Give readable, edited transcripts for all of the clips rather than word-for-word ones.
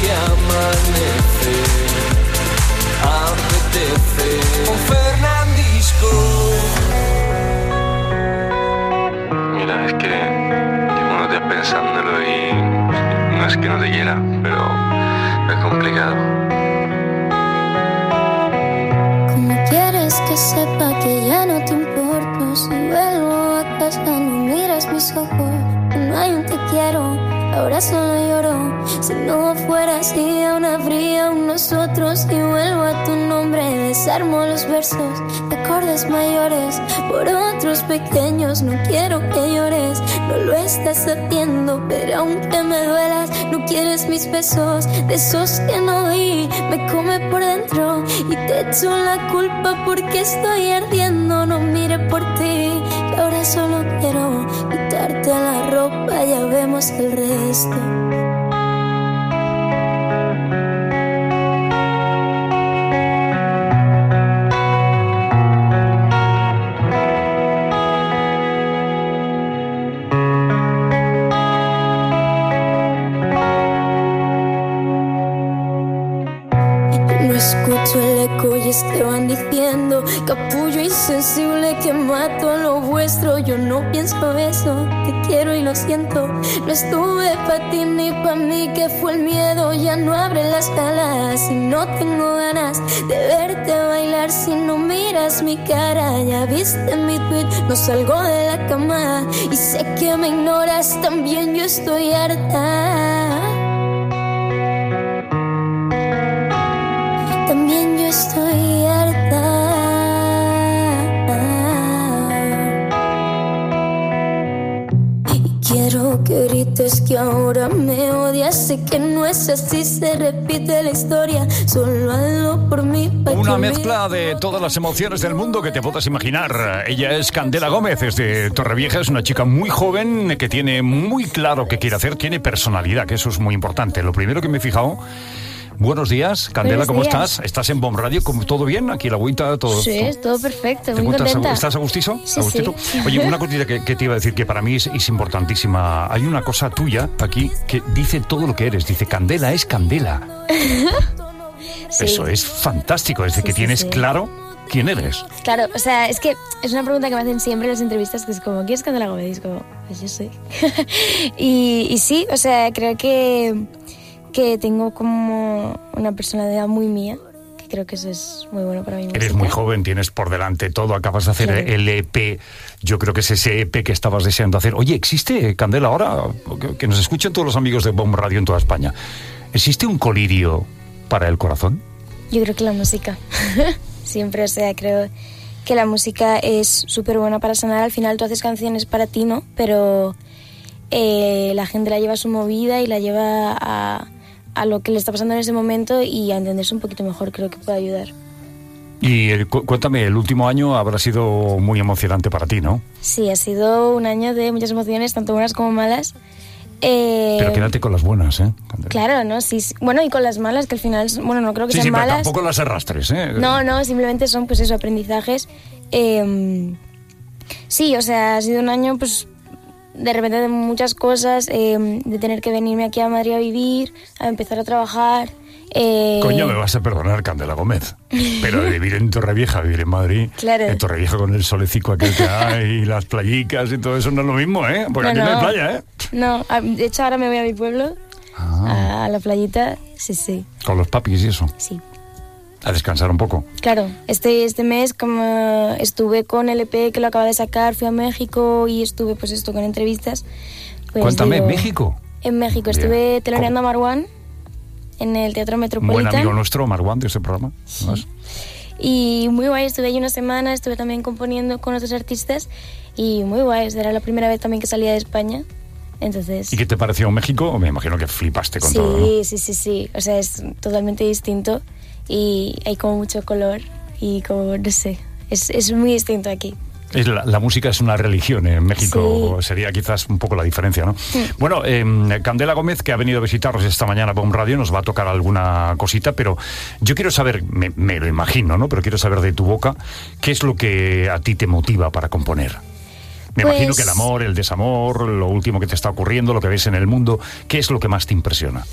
que amanece, apetece un Fernandisco. Mira, es que llevo unos días pensándolo y no es que no te quiera, pero es complicado. ¿Cómo quieres que sepa que ya no te importo? Si vuelvo a casa no miras mis ojos, no hay un te quiero, ahora solo lloro. Si no fuera así aún habría un nosotros. Y vuelvo a tu nombre, desarmo los versos de acordes mayores por otros pequeños. No quiero que llores, no lo estás haciendo, pero aunque me duelas no quieres mis besos, de esos que no di, me come por dentro y te echo la culpa porque estoy ardiendo. No mire por ti, que ahora solo quiero quitarte la ropa, ya vemos el resto. Escucho el eco y es que van diciendo, capullo insensible que mato a lo vuestro. Yo no pienso eso, te quiero y lo siento. No estuve pa' ti ni pa' mí, que fue el miedo. Ya no abren las alas y no tengo ganas de verte bailar si no miras mi cara. Ya viste mi tweet, no salgo de la cama y sé que me ignoras, también yo estoy harta. También yo estoy harta. Y quiero que grites que ahora me odias. Sé que no es así, se repite la historia. Solo hazlo por mí. Una mezcla de todas las emociones del mundo que te puedas imaginar. Ella es Candela Gómez, es de Torrevieja. Es una chica muy joven que tiene muy claro qué quiere hacer. Tiene personalidad, que eso es muy importante. Lo primero que me he fijado... Buenos días, Candela, ¿cómo estás? ¿Estás en Bomb Radio? ¿Todo bien? ¿Aquí la agüita? Todo, sí, todo perfecto, muy contenta. ¿Estás a gustito? Sí, ¿Agustito? sí. Oye, una cosita que te iba a decir que para mí es importantísima. Hay una cosa tuya aquí que dice todo lo que eres. Dice, Candela es Candela. Sí. Eso es fantástico, es de que tienes claro quién eres. Claro, o sea, es que es una pregunta que me hacen siempre en las entrevistas, que es como, ¿quién es Candela Gómez? Y es como, pues yo soy. y sí, o sea, creo que tengo como una personalidad muy mía, que creo que eso es muy bueno para mí. Eres muy joven, tienes por delante todo, acabas de hacer el EP, yo creo que es ese EP que estabas deseando hacer. Oye, ¿existe, Candela, ahora, que nos escuchen todos los amigos de Bomb Radio en toda España, ¿existe un colirio para el corazón? Yo creo que la música, siempre, o sea, creo que la música es súper buena para sanar. Al final tú haces canciones para ti, ¿no? Pero la gente la lleva a su movida y la lleva a lo que le está pasando en ese momento y a entenderse un poquito mejor, creo que puede ayudar. Y cuéntame, el último año habrá sido muy emocionante para ti, ¿no? Sí, ha sido un año de muchas emociones, tanto buenas como malas. Pero quédate con las buenas, ¿eh? Claro, ¿no? Sí, bueno, y con las malas, que al final, bueno, no creo que sean malas. Pero tampoco las arrastres, ¿eh? No, simplemente son, pues eso, aprendizajes. Sí, o sea, ha sido un año, pues, de repente de muchas cosas, de tener que venirme aquí a Madrid a vivir, a empezar a trabajar. Coño, me vas a perdonar, Candela Gómez, pero de vivir en Torrevieja, vivir en Madrid, claro. En Torrevieja con el solecico aquel que hay y las playicas y todo eso no es lo mismo, ¿eh? Porque aquí no hay playa, ¿eh? No, de hecho ahora me voy a mi pueblo, a la playita, sí. ¿Con los papis y eso? Sí. A descansar un poco. Claro, este mes como estuve con el EP que lo acaba de sacar, fui a México y estuve pues esto con entrevistas. Pues, cuéntame, ¿en México? En México, estuve teloneando a Marwan en el Teatro Metropolitan. Buen amigo nuestro, Marwan, de ese programa. Sí. Y muy guay, estuve ahí una semana, estuve también componiendo con otros artistas y muy guay, era la primera vez también que salía de España. Entonces... ¿Y qué te pareció México? Me imagino que flipaste con todo, ¿no? Sí, o sea, es totalmente distinto. Y hay como mucho color y como, no sé, es muy distinto aquí. La música es una religión en México, sí. Sería quizás un poco la diferencia, ¿no? Sí. Bueno, Candela Gómez, que ha venido a visitarnos esta mañana a Bomb Radio, nos va a tocar alguna cosita, pero yo quiero saber, me lo imagino, ¿no? Pero quiero saber de tu boca, ¿qué es lo que a ti te motiva para componer? Me imagino que el amor, el desamor, lo último que te está ocurriendo, lo que ves en el mundo, ¿qué es lo que más te impresiona?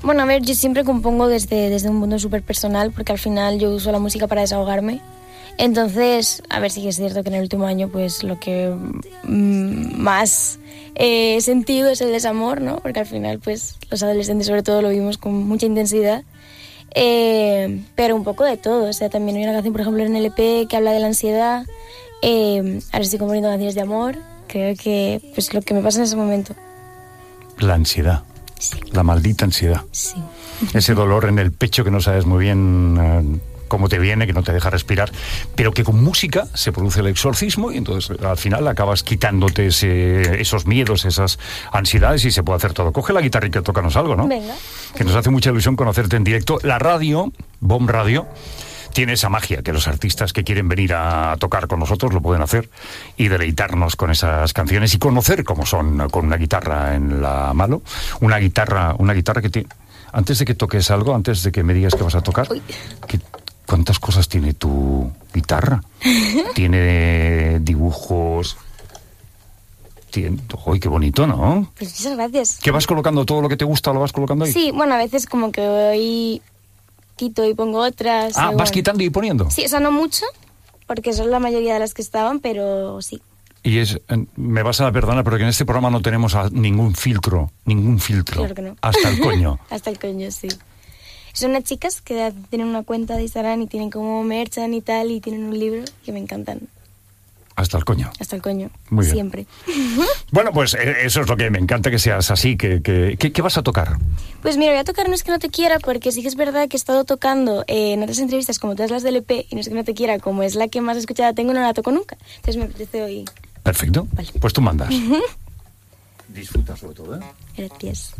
Bueno, a ver, yo siempre compongo desde un mundo súper personal, porque al final yo uso la música para desahogarme. Entonces, a ver, sí que es cierto que en el último año pues lo que más he sentido es el desamor, ¿no? Porque al final pues los adolescentes sobre todo lo vimos con mucha intensidad. Pero un poco de todo, o sea, también hay una canción, por ejemplo, en el EP que habla de la ansiedad. Ahora estoy componiendo canciones de amor. Creo que pues lo que me pasa en ese momento. La ansiedad. Sí. La maldita ansiedad. Sí. Ese dolor en el pecho que no sabes muy bien cómo te viene, que no te deja respirar, pero que con música se produce el exorcismo y entonces al final acabas quitándote esos miedos, esas ansiedades y se puede hacer todo. Coge la guitarra y que tócanos algo, ¿no? Venga. Que nos hace mucha ilusión conocerte en directo. La radio, BOM Radio, tiene esa magia que los artistas que quieren venir a tocar con nosotros lo pueden hacer y deleitarnos con esas canciones y conocer cómo son con una guitarra en la mano, una guitarra que tiene... Antes de que toques algo, antes de que me digas que vas a tocar, ¿cuántas cosas tiene tu guitarra? Tiene dibujos... ¡Uy, qué bonito!, ¿no? Pues muchas gracias. ¿Qué vas colocando? ¿Todo lo que te gusta lo vas colocando ahí? Sí, bueno, a veces como que voy... quito y pongo otras. Ah, ¿vas bueno. quitando y poniendo? Sí, o sea, no mucho, porque son la mayoría de las que estaban, pero sí. Y me vas a perdonar, pero que en este programa no tenemos ningún filtro. Claro que no. Hasta el coño. Hasta el coño, sí. Son unas chicas que tienen una cuenta de Instagram y tienen como merchan y tal, y tienen un libro que me encantan. Hasta el coño. Hasta el coño. Muy bien. Siempre. Bueno, pues eso es lo que me encanta, que seas así. ¿Qué vas a tocar? Pues mira, voy a tocar No es que no te quiera, porque sí que es verdad que he estado tocando en otras entrevistas como todas las del EP, y No es que no te quiera, como es la que más escuchada tengo, no la toco nunca. Entonces me apetece hoy. Perfecto. Vale. Pues tú mandas. Disfruta sobre todo, ¿eh? Gracias.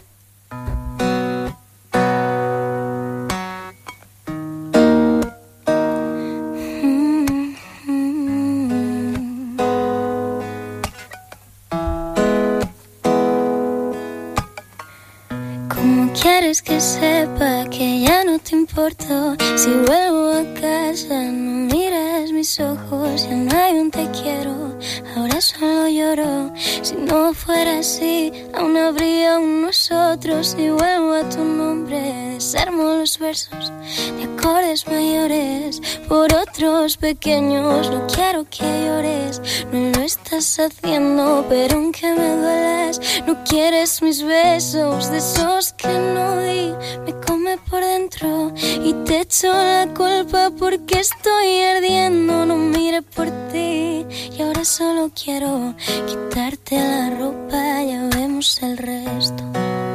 ¿Quieres que sepa que ya no te importo? Si vuelvo a casa no miras mis ojos, ya no hay un te quiero, ahora solo lloro. Si no fuera así, aún habría un nosotros. Si vuelvo a tu nombre, desarmo los versos de acordes mayores por otros pequeños. No quiero que llores, no lo estás haciendo, pero aunque me duelas, no quieres mis besos, de esos que no di, me come por dentro y te echo la culpa porque estoy ardiendo. No mire por ti y ahora solo quiero quitarte la ropa, ya vemos el resto.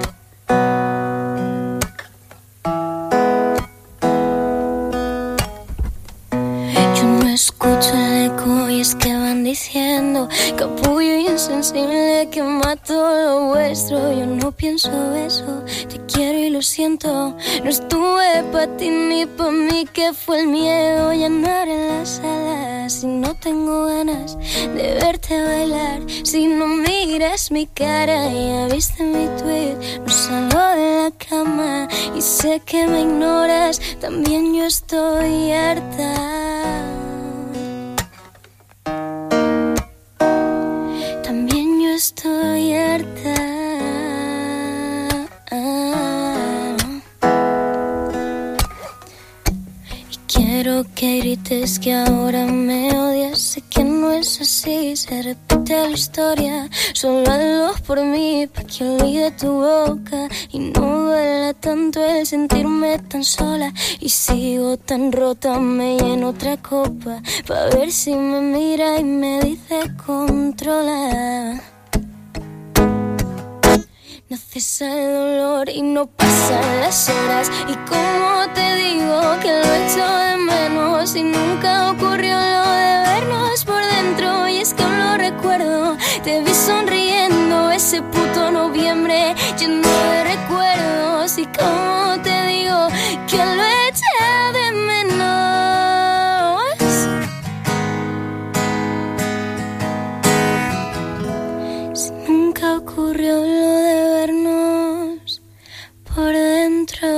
Yo no escucho el eco y es que van diciendo capullo insensible que mato lo vuestro. Yo no pienso eso, te quiero y lo siento. No estuve pa' ti ni pa' mí, que fue el miedo. Ya no abre las alas si no tengo ganas de verte bailar. Si no miras mi cara, ya viste mi tweet, no salgo de la cama y sé que me ignoras. También yo estoy harta. También yo estoy harta. Y quiero que grites que ahora me odias. Sé que no es así, se repite la historia. Solo hazlo por mí, pa' que olvide tu boca y no duela tanto el sentirme tan sola. Y sigo tan rota, me lleno otra copa pa' ver si me mira y me dice controla. No cesa el dolor y no pasan las horas. Y como te digo que lo echo de menos, y nunca ocurrió lo de vernos por dentro. Y es que aún lo recuerdo, te vi sonriendo ese puto noviembre lleno de recuerdos. Y como te digo que lo eché de menos. Si nunca ocurrió lo de vernos por dentro.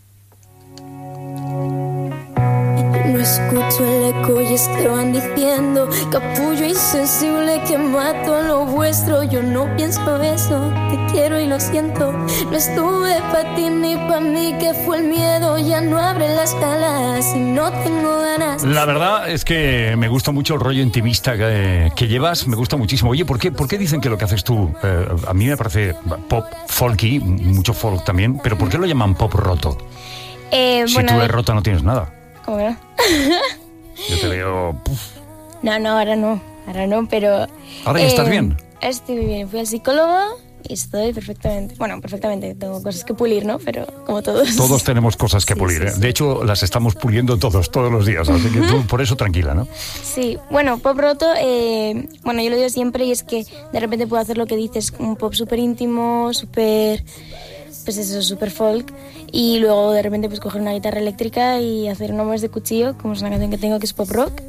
No escucho el eco y es que van diciendo siendo capullo insensible que mato a lo vuestro. Yo no pienso eso, te quiero y lo siento. No estuve pa' ti ni pa' mí, que fue el miedo. Ya no abren las alas y no tengo ganas. La verdad es que me gusta mucho el rollo intimista que llevas, me gusta muchísimo. Oye, ¿por qué dicen que lo que haces tú, a mí me parece pop folky, mucho folk también, pero ¿por qué lo llaman pop roto? Si bueno, tú de rota no tienes nada. ¿Cómo que no? Yo te veo... No, ahora no, pero... ¿Ahora ya estás bien? Estoy muy bien, fui al psicólogo y estoy perfectamente. Bueno, perfectamente, tengo cosas que pulir, ¿no? Pero como todos. Todos tenemos cosas que pulir, ¿eh? Sí. De hecho, las estamos puliendo todos los días, así que tú por eso tranquila, ¿no? Sí, bueno, pop roto, bueno, yo lo digo siempre y es que de repente puedo hacer lo que dices, un pop súper íntimo, súper... pues eso, súper folk, y luego de repente pues coger una guitarra eléctrica y hacer nombres de cuchillo, como es una canción que tengo que es pop rock.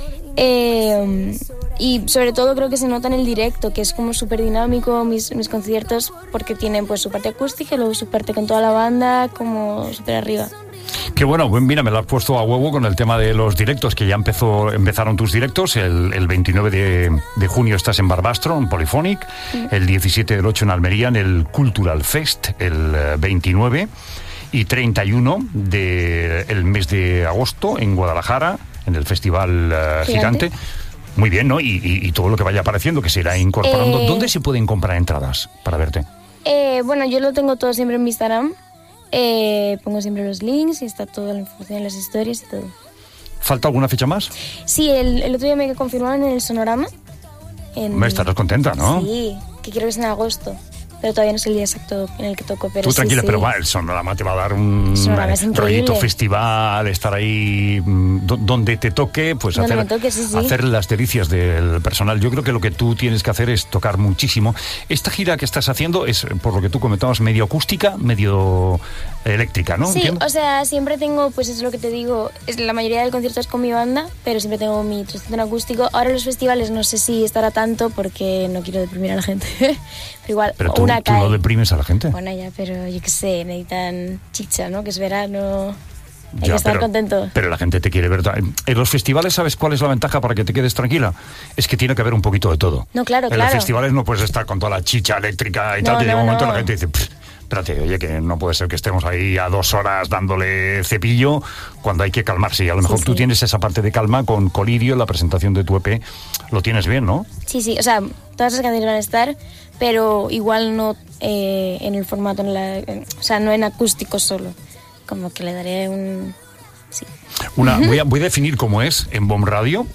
Y sobre todo creo que se nota en el directo, que es como súper dinámico mis conciertos, porque tienen pues su parte acústica y luego su parte con toda la banda, como súper arriba. Qué bueno, mira, me lo has puesto a huevo con el tema de los directos, que ya empezaron tus directos. El 29 de junio estás en Barbastro, en Polyphonic, el 17 del 8 en Almería, en el Cultural Fest, el 29, y 31 del mes de agosto en Guadalajara, en el Festival Gigante. Muy bien, ¿no? Y todo lo que vaya apareciendo, que se irá incorporando. ¿Dónde se pueden comprar entradas para verte? Bueno, yo lo tengo todo siempre en mi Instagram. Pongo siempre los links y está toda la información en las historias y todo. ¿Falta alguna fecha más? Sí, el otro día me confirmaron en el Sonorama. Me estarás contenta, ¿no? Sí, que quiero que sea en agosto. Pero todavía no sé el día exacto en el que toco. Pero tú tranquila, sí. Pero el Sonorama te va a dar un rollito festival, estar ahí donde te toque, pues hacer las delicias del personal. Yo creo que lo que tú tienes que hacer es tocar muchísimo. Esta gira que estás haciendo es, por lo que tú comentabas, medio acústica, medio eléctrica, ¿no? Sí, ¿Entiendo? O sea, siempre tengo, pues es lo que te digo, la mayoría del concierto es con mi banda, pero siempre tengo mi trocito en acústico. Ahora en los festivales no sé si estará tanto porque no quiero deprimir a la gente, pero igual pero tú no deprimes a la gente. Bueno, ya, pero yo qué sé, necesitan chicha, ¿no? Que es verano, hay que estar contento. Pero la gente te quiere ver. En los festivales, ¿sabes cuál es la ventaja para que te quedes tranquila? Es que tiene que haber un poquito de todo. No, claro. En los festivales no puedes estar con toda la chicha eléctrica y tal, que llega un momento la gente dice... Espérate, oye, que no puede ser que estemos ahí a 2 horas dándole cepillo cuando hay que calmarse. Y a lo mejor tú tienes esa parte de calma con Colirio, la presentación de tu EP. Lo tienes bien, ¿no? Sí, o sea, todas las canciones van a estar, pero igual no en el formato, o sea, no en acústico solo. Como que le daré un... Sí. Voy a definir cómo es en BOM Radio.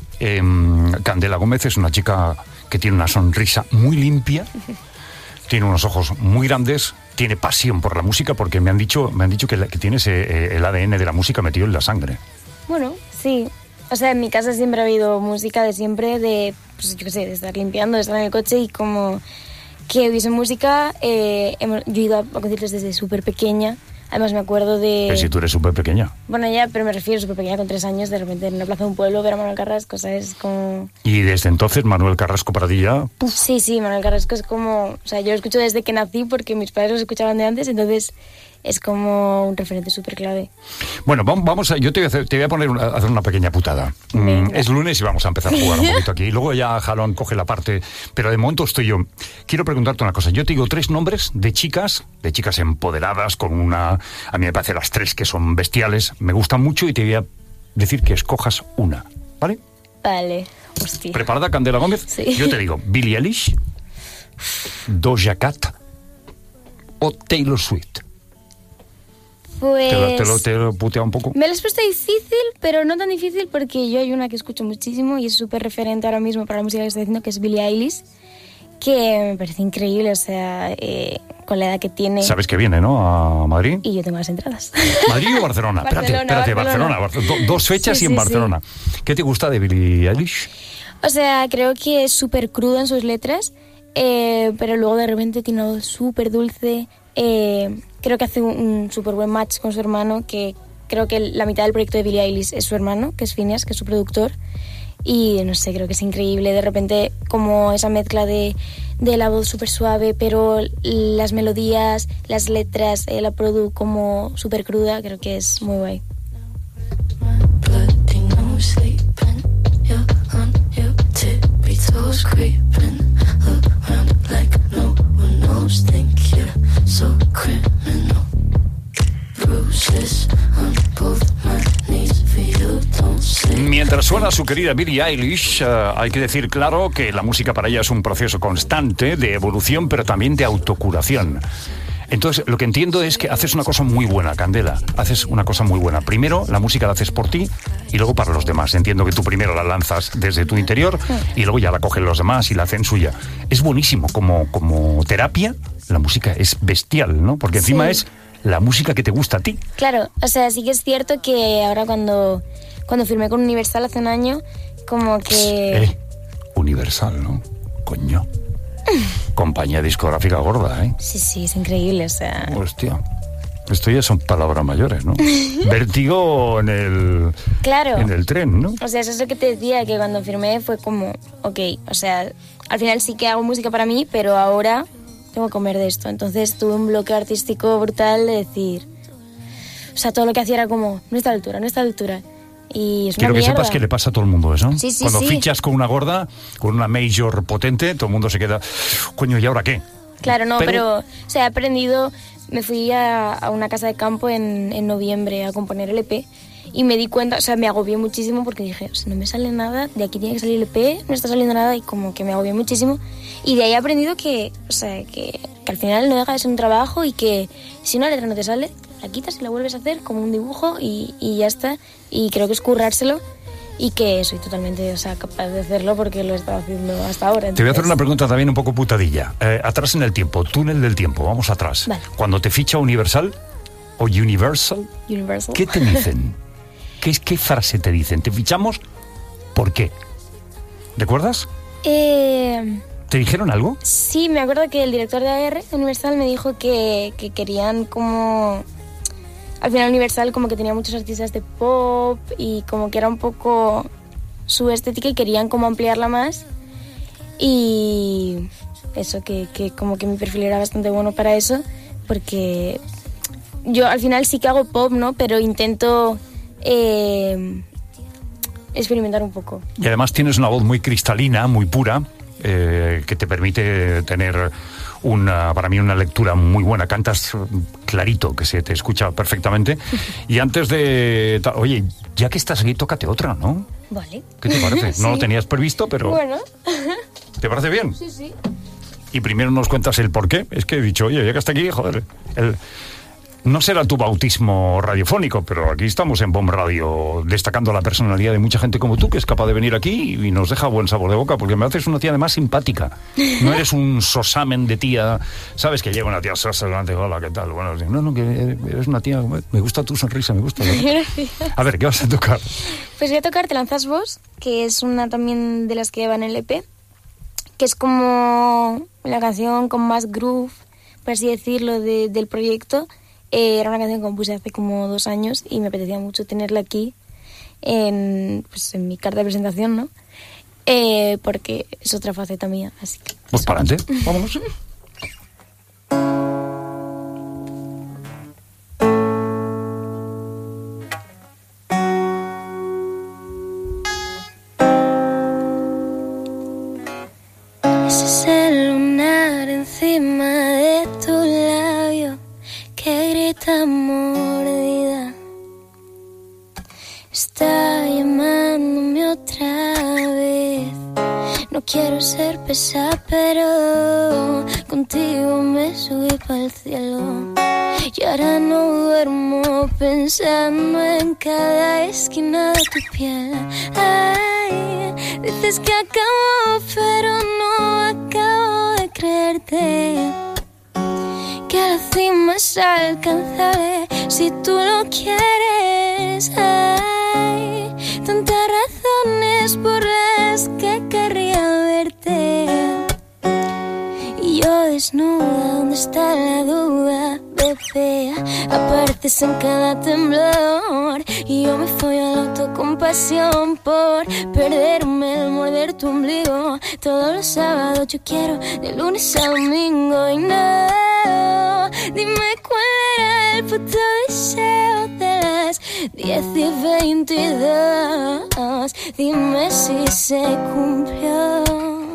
Candela Gómez es una chica que tiene una sonrisa muy limpia, tiene unos ojos muy grandes, tiene pasión por la música, porque me han dicho que tienes el ADN de la música metido en la sangre. Bueno, sí. O sea, en mi casa siempre ha habido música de siempre, pues yo qué sé, de estar limpiando, de estar en el coche y como que hubiese música. Yo he ido a conciertos desde súper pequeña. Además me acuerdo de... Pero si tú eres súper pequeña. Bueno, ya, pero me refiero súper pequeña, con 3 años, de repente en una plaza de un pueblo, ver a Manuel Carrasco, ¿sabes? Como... Y desde entonces Manuel Carrasco para ti ya... ¡puf! Sí, Manuel Carrasco es como... O sea, yo lo escucho desde que nací porque mis padres lo escuchaban de antes, entonces es como un referente súper clave. Bueno, vamos a... Yo te voy a poner a hacer una pequeña putada. Es lunes y vamos a empezar a jugar un poquito aquí. Y luego ya Jalón coge la parte... Pero de momento estoy yo. Quiero preguntarte una cosa. Yo te digo 3 nombres de chicas empoderadas, con una... A mí me parece las 3 que son bestiales. Me gustan mucho y te voy a decir que escojas una. ¿Vale? Vale. Hostia. ¿Preparada, Candela Gómez? Sí. Yo te digo Billie Eilish, Doja Cat o Taylor Swift. Pues... ¿Te lo putea un poco? Me lo has puesto difícil, pero no tan difícil porque yo hay una que escucho muchísimo y es súper referente ahora mismo para la música que estoy haciendo, que es Billie Eilish, que me parece increíble, o sea, con la edad que tiene. Sabes que viene, ¿no? A Madrid. Y yo tengo las entradas. ¿Madrid o Barcelona? Espérate, Barcelona. 2 fechas sí, y en Barcelona. Sí. ¿Qué te gusta de Billie Eilish? O sea, creo que es súper cruda en sus letras, pero luego de repente tiene una voz súper dulce. Creo que hace un súper buen match con su hermano, que creo que la mitad del proyecto de Billie Eilish es su hermano, que es Phineas, que es su productor. Y no sé, creo que es increíble. De repente, como esa mezcla de la voz súper suave, pero las melodías, las letras, la produ como súper cruda, creo que es muy guay. toes creeping around like no one knows. Think you're so criminal. Bruises on both my knees for you, don't say. Mientras suena su querida Billie Eilish, hay que decir claro que la música para ella es un proceso constante de evolución, pero también de autocuración. Entonces, lo que entiendo es que haces una cosa muy buena, Candela. Haces una cosa muy buena. Primero, la música la haces por ti y luego para los demás. Entiendo que tú primero la lanzas desde tu interior y luego ya la cogen los demás y la hacen suya. Es buenísimo. Como terapia, la música es bestial, ¿no? Porque encima Sí. es la música que te gusta a ti. Claro, o sea, sí que es cierto que ahora cuando firmé con Universal hace un año, como que... Universal, ¿no? Coño. Compañía discográfica gorda, ¿eh? Sí, es increíble, o sea... Hostia. Esto ya son palabras mayores, ¿no? Vértigo en el... Claro. En el tren, ¿no? O sea, eso es lo que te decía, que cuando firmé fue como, ok, o sea, al final sí que hago música para mí, pero ahora tengo que comer de esto. Entonces tuve un bloqueo artístico brutal de decir... O sea, todo lo que hacía era como, no está a la altura. Y es Quiero una que mierda. sepas que le pasa a todo el mundo eso. Sí, Cuando sí. fichas con una gorda, con una major potente, todo el mundo se queda, coño, ¿y ahora qué? Claro, no, pero o sea, he aprendido, me fui a una casa de campo en noviembre a componer el EP y me di cuenta, o sea, me agobié muchísimo porque dije, o sea, no me sale nada, de aquí tiene que salir el EP, no está saliendo nada y como que me agobié muchísimo y de ahí he aprendido que, o sea, que al final no deja de ser un trabajo y que si una letra no te sale, la quitas y la vuelves a hacer como un dibujo y ya está. Y creo que es currárselo y que soy totalmente, o sea, capaz de hacerlo porque lo he estado haciendo hasta ahora. Entonces... Te voy a hacer una pregunta también un poco putadilla. Atrás en el tiempo, túnel del tiempo, vamos atrás. Vale. Cuando te ficha Universal, ¿qué te dicen? ¿Qué frase te dicen? ¿Te fichamos? ¿Por qué? ¿Recuerdas? ¿Te dijeron algo? Sí, me acuerdo que el director de AR, de Universal, me dijo que querían como... Al final Universal como que tenía muchos artistas de pop y como que era un poco su estética y querían como ampliarla más. Y eso, que como que mi perfil era bastante bueno para eso, porque yo al final sí que hago pop, ¿no? Pero intento experimentar un poco. Y además tienes una voz muy cristalina, muy pura, que te permite tener para mí una lectura muy buena. Cantas clarito, que se te escucha perfectamente. Y antes de... Oye, ya que estás aquí, tócate otra, ¿no? Vale. ¿Qué te parece? Sí. No lo tenías previsto, pero... Bueno. ¿Te parece bien? Sí. Y primero nos cuentas el por qué. Es que he dicho, oye, ya que está aquí, joder, no será tu bautismo radiofónico, pero aquí estamos en Bomb Radio destacando la personalidad de mucha gente como tú, que es capaz de venir aquí y nos deja buen sabor de boca, porque me haces una tía además simpática. No eres un sosamen de tía, ¿sabes? Que llega una tía sosa delante, hola, ¿qué tal? Bueno, no, que eres una tía, me gusta tu sonrisa, me gusta. A ver, ¿qué vas a tocar? Pues voy a tocar Te lanzas vos, que es una también de las que van en el EP, que es como la canción con más groove, por así decirlo, del proyecto. Era una canción que compuse hace como 2 años y me apetecía mucho tenerla aquí en mi carta de presentación, ¿no? Porque es otra faceta mía, así que... Pues para adelante, vámonos. Ese es el lunar encima de tu labio que grita mordida. Está llamándome otra vez. No quiero ser pesada, pero contigo me subí pa'l cielo. Y ahora no duermo pensando en cada esquina de tu piel. Ay, dices que acabo, pero no acabo de creerte. Que la cima es alcanzable si tú lo quieres. Hay tantas razones por las que querría verte. Y yo desnuda, ¿dónde está la duda? Bebé, apareces en cada temblor. Y yo me fui a la autocompasión por perderme el morder tu ombligo. Todos los sábados yo quiero de lunes a domingo. Y no, dime cuál era el puto deseo de las 10 y 22. Dime si se cumplió.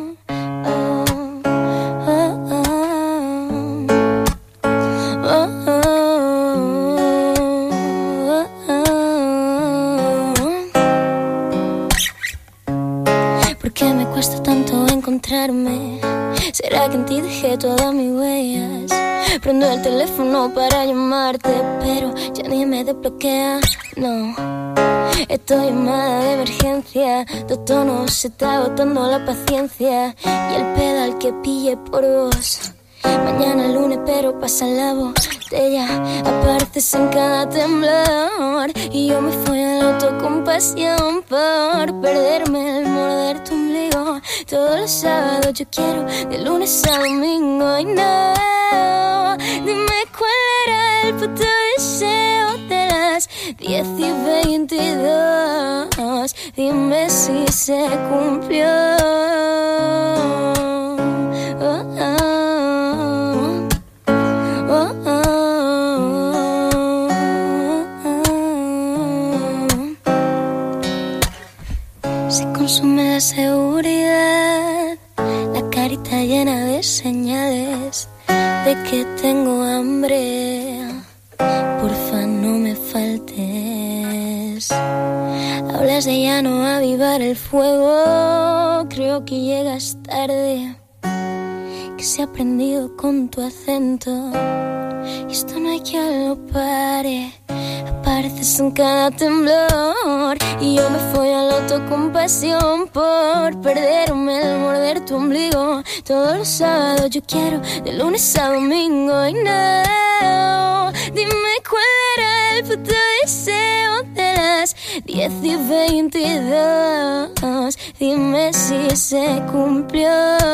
todas mis huellas. Prendo el teléfono para llamarte, pero ya ni me desbloquea, no. Estoy llamada de emergencia, dos tonos, se está agotando la paciencia. Y el pedal que pille por vos. Mañana lunes pero pasa la botella, apareces en cada temblor. Y yo me fui a la autocompasión por perderme el morder tu ombligo. Todos los sábados yo quiero, de lunes a domingo. Y no, dime cuál era el puto deseo de las 10 y 22. Dime si se cumplió. Se consume la seguridad, la carita llena de señales de que tengo hambre. Porfa, no me faltes. Hablas de ya no avivar el fuego, creo que llegas tarde. Que se ha prendido con tu acento y esto no hay quien lo pare. Apareces en cada temblor y yo me fui a la autocompasión por perderme el morder tu ombligo. Todos los sábados yo quiero, de lunes a domingo. Y no, dime cuál era el puto deseo de las 10 y 22. Dime si se cumplió.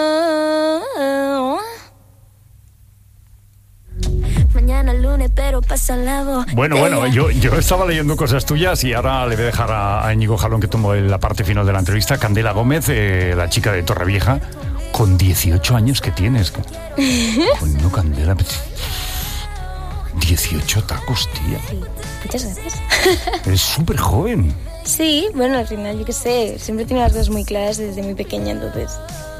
Mañana lunes, pero pasa la voz. Bueno, yo estaba leyendo cosas tuyas y ahora le voy a dejar a Íñigo Jalón que tomó la parte final de la entrevista. Candela Gómez, la chica de Torrevieja, con 18 años que tienes. Coño, Candela, 18 tacos, tía. Sí, muchas gracias. Eres súper joven. Sí, bueno, al final, yo qué sé, siempre he tenido las cosas muy claras desde muy pequeña, entonces...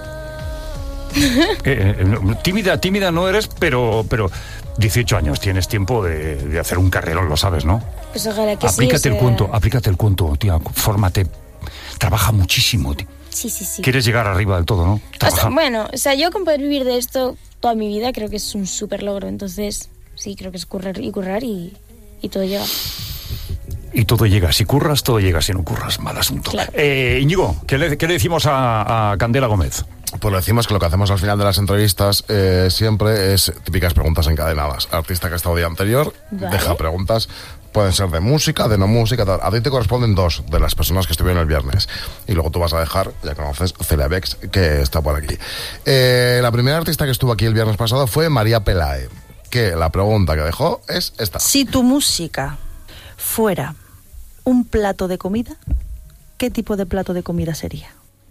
Tímida no eres, pero 18 años, tienes tiempo de hacer un carrerón, lo sabes, ¿no? Pues ojalá que aplícate sí. Aplícate el cuento, tía, fórmate, trabaja muchísimo, tía. Sí. Quieres llegar arriba del todo, ¿no? O sea, yo con poder vivir de esto toda mi vida creo que es un súper logro, entonces sí, creo que es currar y todo llega. Y todo llega, si curras, todo llega, si no curras, mal asunto. Claro. Íñigo, ¿qué le decimos a Candela Gómez? Pues le decimos que lo que hacemos al final de las entrevistas siempre es típicas preguntas encadenadas. El artista que ha estado el día anterior deja preguntas, pueden ser de música, de no música, tal. A ti te corresponden dos de las personas que estuvieron el viernes. Y luego tú vas a dejar, ya conoces, Celia Bex, que está por aquí. La primera artista que estuvo aquí el viernes pasado fue María Pelae, que la pregunta que dejó es esta. Si tu música fuera un plato de comida, ¿qué tipo de plato de comida sería?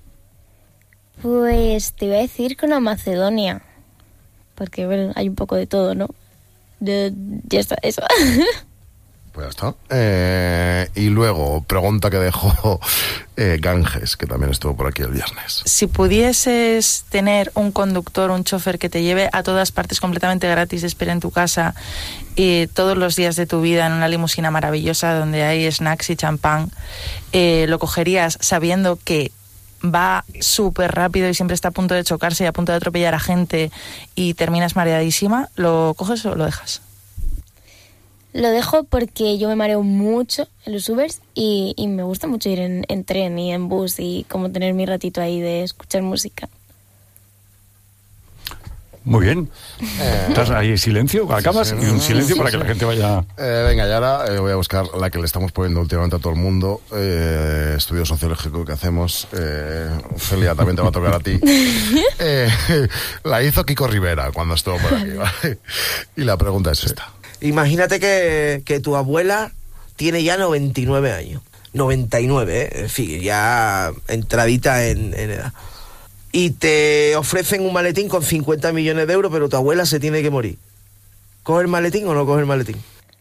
Pues te iba a decir que una Macedonia, porque bueno, hay un poco de todo, ¿no? Ya está, eso. Pues ya está. Y luego, pregunta que dejó Ganges, que también estuvo por aquí el viernes. Si pudieses tener un conductor, un chofer que te lleve a todas partes completamente gratis, espera en tu casa y todos los días de tu vida en una limusina maravillosa donde hay snacks y champán, ¿lo cogerías sabiendo que va súper rápido y siempre está a punto de chocarse y a punto de atropellar a gente y terminas mareadísima? ¿Lo coges o lo dejas? Lo dejo porque yo me mareo mucho en los Ubers y me gusta mucho ir en tren y en bus y como tener mi ratito ahí de escuchar música. Muy bien. ¿Estás ahí en silencio? ¿Acabas? Sí, en silencio para que la gente vaya... Venga, y ahora voy a buscar la que le estamos poniendo últimamente a todo el mundo. Estudio sociológico que hacemos. Celia, también te va a tocar a ti. La hizo Kiko Rivera cuando estuvo por aquí, ¿vale? Y la pregunta es esta. Imagínate que tu abuela tiene ya 99 años. 99, en fin, ya entradita en edad. Y te ofrecen un maletín con 50 millones de euros, pero tu abuela se tiene que morir. ¿Coge el maletín o no coge el maletín?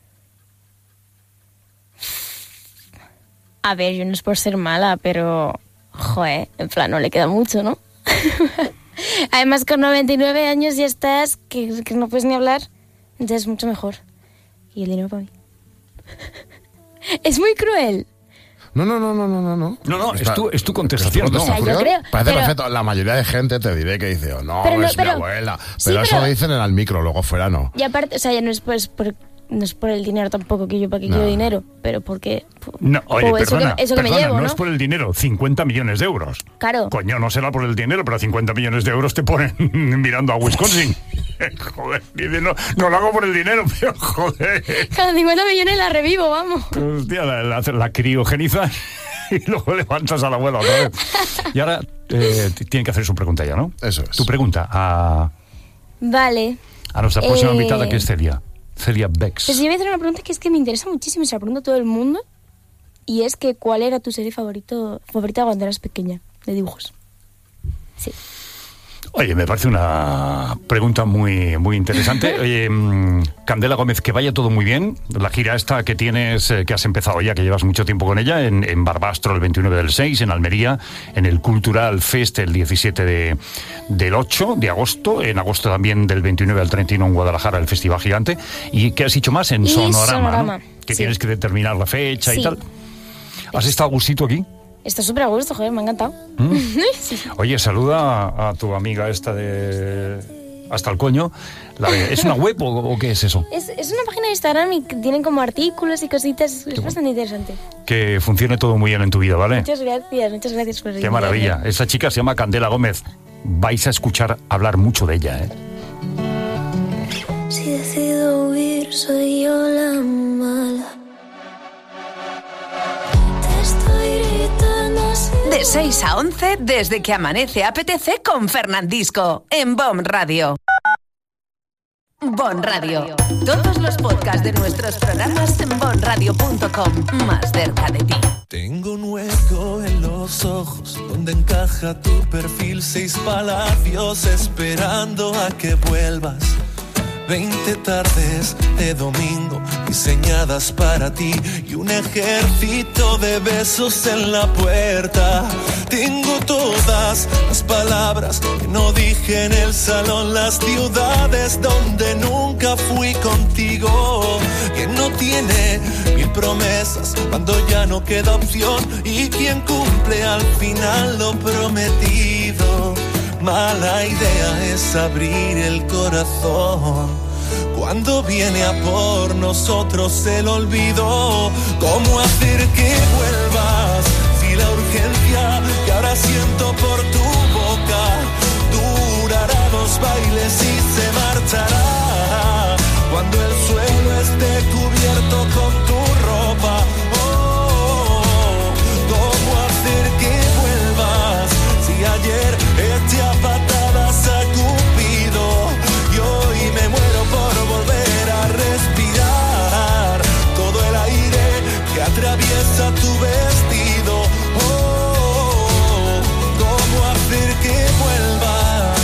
A ver, yo no es por ser mala, pero... Joder, en plan, no le queda mucho, ¿no? Además, con 99 años ya estás, que no puedes ni hablar. Entonces es mucho mejor. Y el dinero para mí. Es muy cruel. No. No, es tu contestación. ¿no? O sea, yo creo, parece perfecto. La mayoría de gente te diré que dice, Pero es mi abuela. Pero eso lo dicen en el micro, luego fuera no. Y aparte, o sea, ya no es por el dinero tampoco, que yo para qué quiero dinero, pero porque... No, oye, perdona, eso que me llevo, no es por el dinero, 50 millones de euros. Claro. Coño, no será por el dinero, pero 50 millones de euros te ponen mirando a Wisconsin. Joder, no lo hago por el dinero, pero joder. Cada 50 millones la revivo, vamos. Hostia, la criogeniza y luego levantas a la abuela otra vez. Y ahora tiene que hacer su pregunta ya, ¿no? Eso es. Tu pregunta Vale. a nuestra próxima invitada, que es Celia Bex. Pues yo voy a hacer una pregunta que es que me interesa muchísimo, se la pregunto a todo el mundo, y es que ¿cuál era tu serie favorita cuando eras pequeña, de dibujos? Sí. Oye, me parece una pregunta muy, muy interesante. Oye, Candela Gómez, que vaya todo muy bien. La gira esta que tienes, que has empezado ya, que llevas mucho tiempo con ella, en Barbastro el 29 del 6, en Almería, en el Cultural Fest el 17 del 8 de agosto, en agosto también del 29 al 31 en Guadalajara, el Festival Gigante. ¿Y qué has dicho más? En Sonorama, ¿no? Que tienes que determinar la fecha y tal. ¿Has estado a gustito aquí? Está súper a gusto, joder, me ha encantado. Sí. Oye, saluda a tu amiga esta de Hasta el Coño. ¿Es una web o qué es eso? Es una página de Instagram y tienen como artículos y cositas. Es bastante interesante. Que funcione todo muy bien en tu vida, ¿vale? Muchas gracias por Qué maravilla. Esa chica se llama Candela Gómez. Vais a escuchar hablar mucho de ella, ¿eh? Si decido huir, soy yo la mala. De 6 a 11, desde que amanece apetece con Fernandisco, en Bon Radio. Bon Radio. Todos los podcasts de nuestros programas en bonradio.com. Más cerca de ti. Tengo un hueco en los ojos donde encaja tu perfil, 6 palacios esperando a que vuelvas. 20 tardes de domingo diseñadas para ti y un ejército de besos en la puerta. Tengo todas las palabras que no dije en el salón, las ciudades donde nunca fui contigo. Quien no tiene 1000 promesas cuando ya no queda opción y quien cumple al final lo prometido. Mala idea es abrir el corazón cuando viene a por nosotros el olvido. ¿Cómo hacer que vuelvas si la urgencia que ahora siento por tu boca durará 2 bailes y se marchará cuando el suelo esté cubierto con tu ropa? ¿Cómo hacer que vuelvas si ayer eché a patadas a Cupido y hoy me muero por volver a respirar todo el aire que atraviesa tu vestido? ¿Cómo hacer que vuelvas?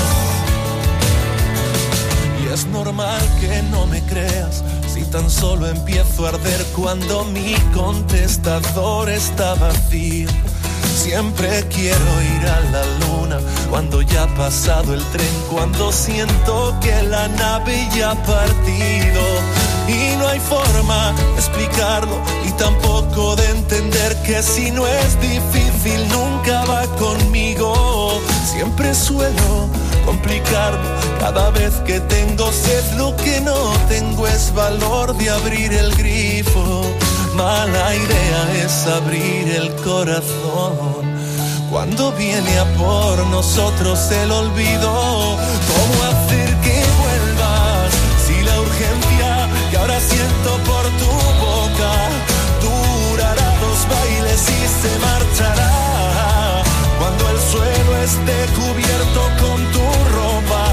Y es normal que no me creas si tan solo empiezo a arder cuando mi contestador está vacío. Siempre quiero ir a la luna cuando ya ha pasado el tren, cuando siento que la nave ya ha partido. Y no hay forma de explicarlo y tampoco de entender que si no es difícil nunca va conmigo. Siempre suelo complicarlo cada vez que tengo sed, lo que no tengo es valor de abrir el grifo. Mala idea es abrir el corazón cuando viene a por nosotros el olvido. ¿Cómo hacer que vuelvas si la urgencia que ahora siento por tu boca durará 2 bailes y se marchará cuando el suelo esté cubierto con tu ropa?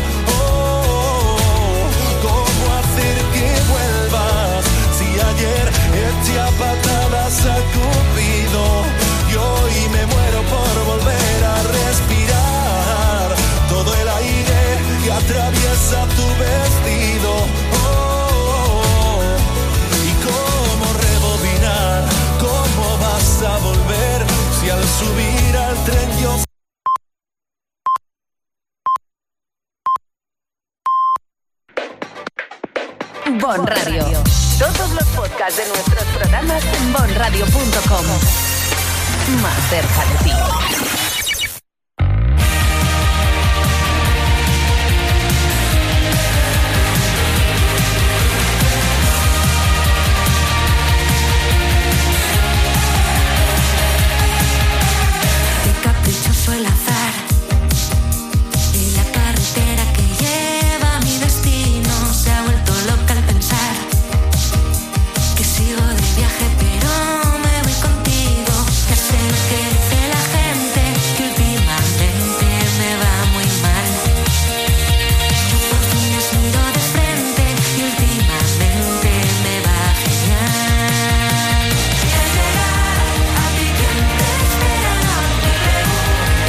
¿Cómo hacer que vuelvas si ayer eché a patadas a Cupido y hoy me muero por volver a respirar todo el aire que atraviesa tu vestido? ¿Y cómo rebobinar? ¿Cómo vas a volver si al subir al tren yo... Bon Radio. Todos los podcasts de nuestros programas en bonradio.com. más cerca de ti. El azar y la carretera que lleva a mi destino se ha vuelto loca al pensar que sigo de viaje pero me voy contigo. Ya sé lo que dice la gente, que últimamente me va muy mal. Yo por fin les miro de frente y últimamente me va genial. Y al llegar a ti quien te espera me pregunta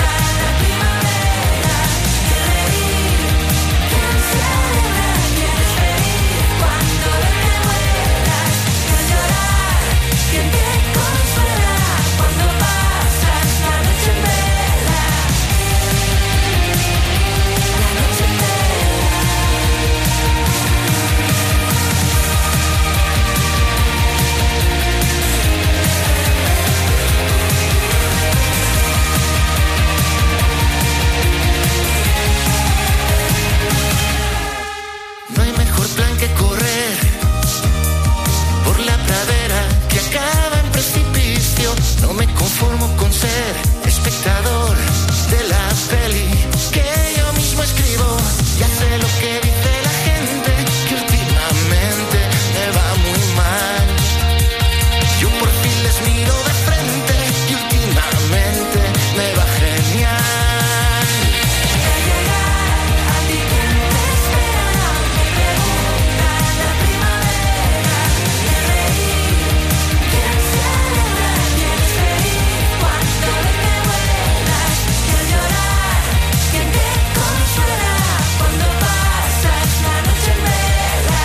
no me conformo con ser espectador de la peli que yo mismo escribo. Ya sé lo que dice la gente, que últimamente me va muy mal. Yo por fin les miro de frente y últimamente me va genial. Y al llegar a ti quien te espera me pregunta la primavera y el reír, quién se alegra. Cuando me vuelas y al llorar, ¿quién te consuela? Cuando pasas la noche en vela,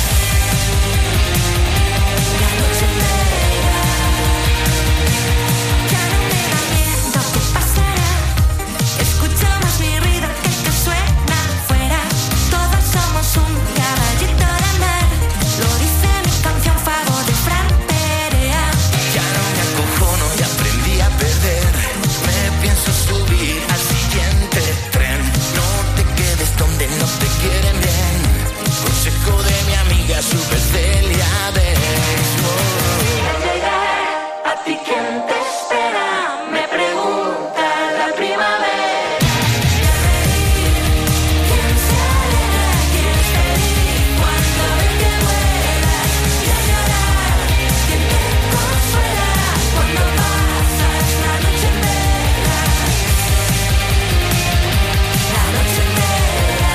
la noche en vela. Ya no me da miedo que pasará, escucho más mi ruido que el que suena afuera. Todos somos un caballito de mar, lo dice mi canción Fago de Fran Perea. Ya no me acojono, ya aprendí a perder. Me pienso subir al siguiente tren. No te quedes donde no te quieren bien. Consejo de mi amiga Super Celia Al llegar a ti quien te espera me pregunta la primavera. Y al reír, quién se alegra, quién es feliz cuando ve que vuelas. Y al llorar, quién te consuela cuando pasas la noche en vela. La noche en vela.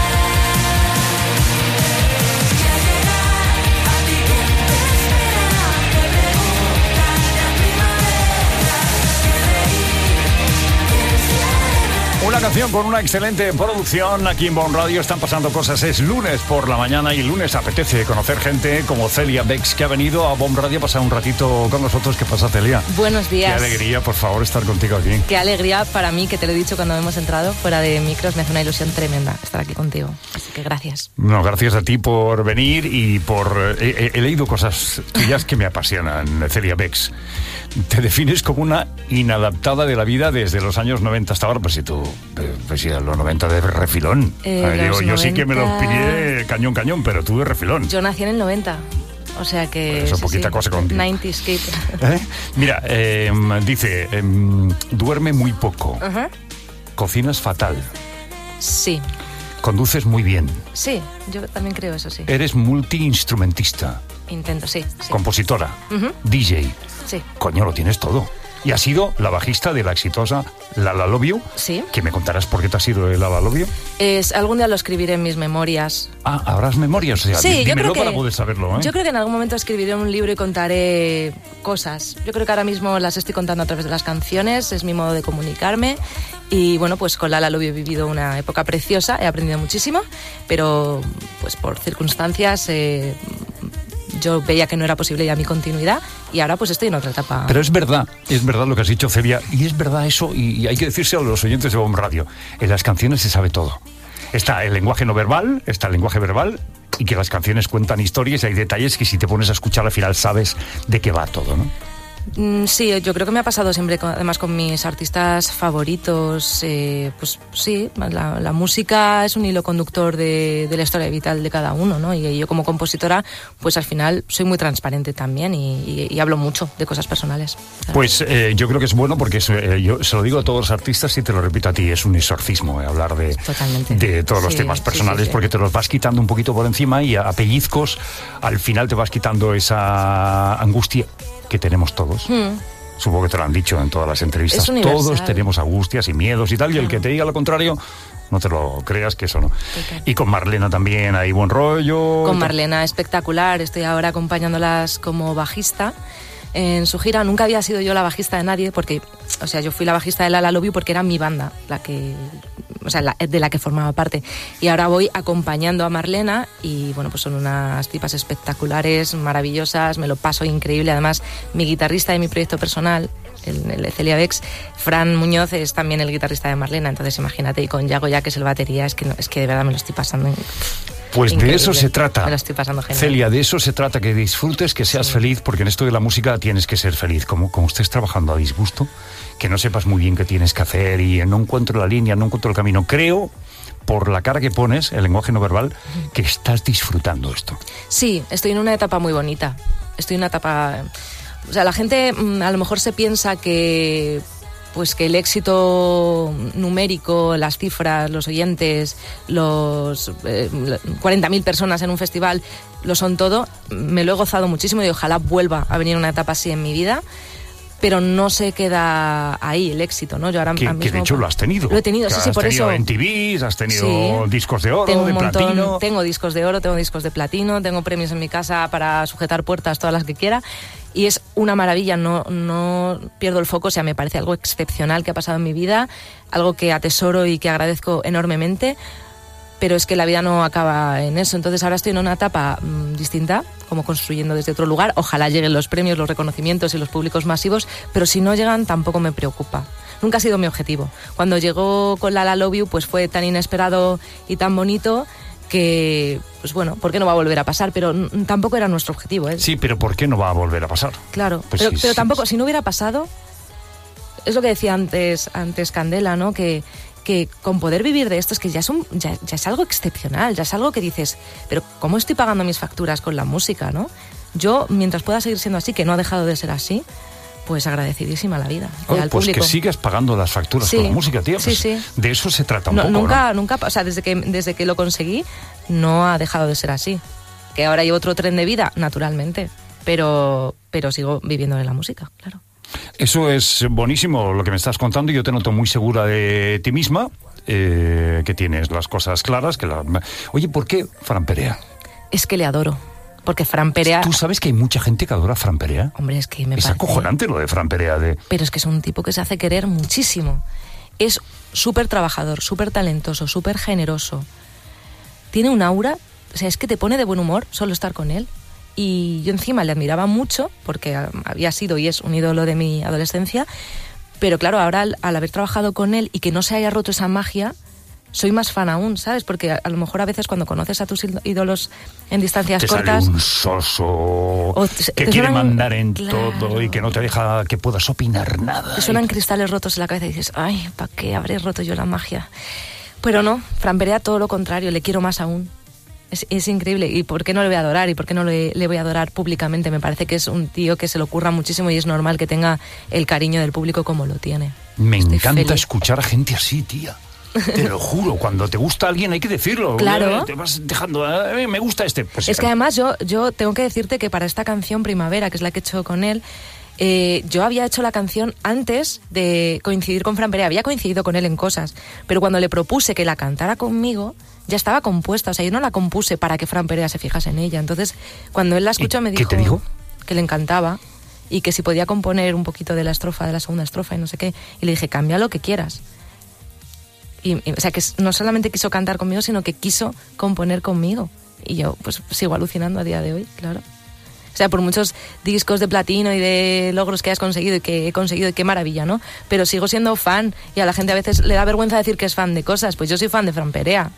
Y al llegar a ti quien te espera me pregunta la primavera. Y al reír, quién se alegra. Una canción con una excelente producción aquí en Bon Radio. Están pasando cosas. Es lunes por la mañana y lunes apetece conocer gente como Celia Bex, que ha venido a Bon Radio a pasar un ratito con nosotros. ¿Qué pasa, Celia? Buenos días. Qué alegría, por favor, estar contigo aquí. Qué alegría para mí, que te lo he dicho cuando hemos entrado fuera de micros. Me hace una ilusión tremenda estar aquí contigo. Así que gracias. No, gracias a ti por venir y por... he leído cosas tuyas que me apasionan, Celia Bex. Te defines como una inadaptada de la vida desde los años 90 hasta ahora. Pues si tú, pues si a los 90 de refilón. Yo sí que me lo pillé cañón, pero tú de refilón. Yo nací en el 90. O sea que... Pues eso, poquita cosa contigo. 90s kid. Mira, dice, duerme muy poco. Cocinas fatal. Sí. Conduces muy bien. Sí, yo también creo eso, sí. Eres multiinstrumentista. Intento, sí. Compositora. DJ. Sí. Coño, lo tienes todo. Y has sido la bajista de la exitosa La La Love You. Sí. Que me contarás por qué te has sido de La La Love You. Algún día lo escribiré en mis memorias. Ah, ¿habrás memorias? O sea, sí, dímelo para poder saberlo, ¿eh? Yo creo que en algún momento escribiré un libro y contaré cosas. Yo creo que ahora mismo las estoy contando a través de las canciones, es mi modo de comunicarme. Y bueno, pues con La La Love You he vivido una época preciosa, he aprendido muchísimo, pero pues por circunstancias... yo veía que no era posible ya mi continuidad y ahora pues estoy en otra etapa. Pero es verdad lo que has dicho, Celia, y es verdad eso, y hay que decírselo a los oyentes de Bon Radio. En las canciones se sabe todo. Está el lenguaje no verbal, está el lenguaje verbal, y que las canciones cuentan historias y hay detalles que si te pones a escuchar al final sabes de qué va todo, ¿no? Sí, yo creo que me ha pasado siempre, además con mis artistas favoritos, pues sí, la música es un hilo conductor de la historia vital de cada uno, ¿no? Y yo como compositora, pues al final soy muy transparente también y hablo mucho de cosas personales. Pues yo creo que es bueno porque yo se lo digo a todos los artistas y te lo repito a ti, es un exorcismo hablar de todos los temas personales, porque te los vas quitando un poquito por encima y a pellizcos al final te vas quitando esa angustia que tenemos todos. Supongo que te lo han dicho en todas las entrevistas. Todos tenemos angustias y miedos y tal, y el que te diga lo contrario, no te lo creas, que eso no. Y con Marlena también hay buen rollo. Con Marlena espectacular, estoy ahora acompañándolas como bajista en su gira. Nunca había sido yo la bajista de nadie, porque, o sea, yo fui la bajista de La La Love You porque era mi banda, de la que formaba parte. Y ahora voy acompañando a Marlena y, bueno, pues son unas tipas espectaculares, maravillosas, me lo paso increíble. Además, mi guitarrista de mi proyecto personal, el de Celia Bex, Fran Muñoz, es también el guitarrista de Marlena. Entonces, imagínate, y con Yago ya, que es el batería, es que de verdad me lo estoy pasando Pues increíble. De eso se trata. Me lo estoy pasando genial. Celia, de eso se trata, que disfrutes, que seas feliz, porque en esto de la música tienes que ser feliz. Como estés trabajando a disgusto, que no sepas muy bien qué tienes que hacer y no encuentro la línea, no encuentro el camino. Creo, por la cara que pones, el lenguaje no verbal, que estás disfrutando esto. Sí, estoy en una etapa muy bonita. Estoy en una etapa... O sea, la gente a lo mejor se piensa que el éxito numérico, las cifras, los oyentes, los 40.000 personas en un festival, lo son todo. Me lo he gozado muchísimo y ojalá vuelva a venir una etapa así en mi vida. Pero no se queda ahí el éxito, ¿no? Yo ahora mismo, que de hecho lo has tenido. Lo he tenido, sí, por eso. Has tenido MTVs, has tenido discos de oro, tengo de platino. Tengo discos de oro, tengo discos de platino, tengo premios en mi casa para sujetar puertas, todas las que quiera. Y es una maravilla, no pierdo el foco, o sea, me parece algo excepcional que ha pasado en mi vida, algo que atesoro y que agradezco enormemente. Pero es que la vida no acaba en eso. Entonces ahora estoy en una etapa distinta, como construyendo desde otro lugar. Ojalá lleguen los premios, los reconocimientos y los públicos masivos, pero si no llegan tampoco me preocupa. Nunca ha sido mi objetivo. Cuando llegó con La La Love You, pues fue tan inesperado y tan bonito que, pues bueno, ¿por qué no va a volver a pasar? Pero tampoco era nuestro objetivo, ¿eh? Sí, pero ¿por qué no va a volver a pasar? Claro, pues pero tampoco, si no hubiera pasado, es lo que decía antes Candela, ¿no? Que con poder vivir de esto es que ya es algo excepcional, ya es algo que dices, pero ¿cómo estoy pagando mis facturas con la música, no? Yo, mientras pueda seguir siendo así, que no ha dejado de ser así, pues agradecidísima la vida. Al pues público. Que sigas pagando las facturas con la música, tío. Pues sí. De eso se trata un poco, Nunca, o sea, desde que lo conseguí, no ha dejado de ser así. Que ahora hay otro tren de vida, naturalmente, pero sigo viviendo de la música, claro. Eso es buenísimo lo que me estás contando. Yo te noto muy segura de ti misma, que tienes las cosas claras. Oye, ¿por qué Fran Perea? Es que le adoro. Porque Fran Perea... ¿Tú sabes que hay mucha gente que adora a Fran Perea? Hombre, es que me parece... Es acojonante lo de Fran Perea. Pero es que es un tipo que se hace querer muchísimo. Es súper trabajador, súper talentoso, súper generoso. Tiene un aura... O sea, es que te pone de buen humor solo estar con él. Y yo encima le admiraba mucho, porque había sido y es un ídolo de mi adolescencia, pero claro, ahora al haber trabajado con él y que no se haya roto esa magia, soy más fan aún, ¿sabes? Porque a lo mejor a veces cuando conoces a tus ídolos en distancias cortas... Te sale un soso que quiere mandar en todo y que no te deja que puedas opinar nada. Te suenan cristales rotos en la cabeza y dices, ay, ¿para qué habré roto yo la magia? Pero no, Fran Perea todo lo contrario, le quiero más aún. Es increíble. ¿Y por qué no le voy a adorar? ¿Y por qué no le voy a adorar públicamente? Me parece que es un tío que se le ocurra muchísimo y es normal que tenga el cariño del público como lo tiene. Me encanta escuchar a gente así, tía. Te lo juro, cuando te gusta alguien hay que decirlo. Claro. Te vas dejando, me gusta este. Pues es que además yo tengo que decirte que para esta canción Primavera, que es la que he hecho con él, yo había hecho la canción antes de coincidir con Fran Perea. Había coincidido con él en cosas, pero cuando le propuse que la cantara conmigo, ya estaba compuesta. O sea, yo no la compuse para que Fran Perea se fijase en ella. Entonces, cuando él la escuchó me dijo... ¿Qué te dijo? Que le encantaba y que si podía componer un poquito de la estrofa, de la segunda estrofa y no sé qué. Y le dije, cambia lo que quieras. O sea, que no solamente quiso cantar conmigo, sino que quiso componer conmigo. Y yo, pues, sigo alucinando a día de hoy, claro. O sea, por muchos discos de platino y de logros que has conseguido y que he conseguido, y qué maravilla, ¿no? Pero sigo siendo fan y a la gente a veces le da vergüenza decir que es fan de cosas. Pues yo soy fan de Fran Perea.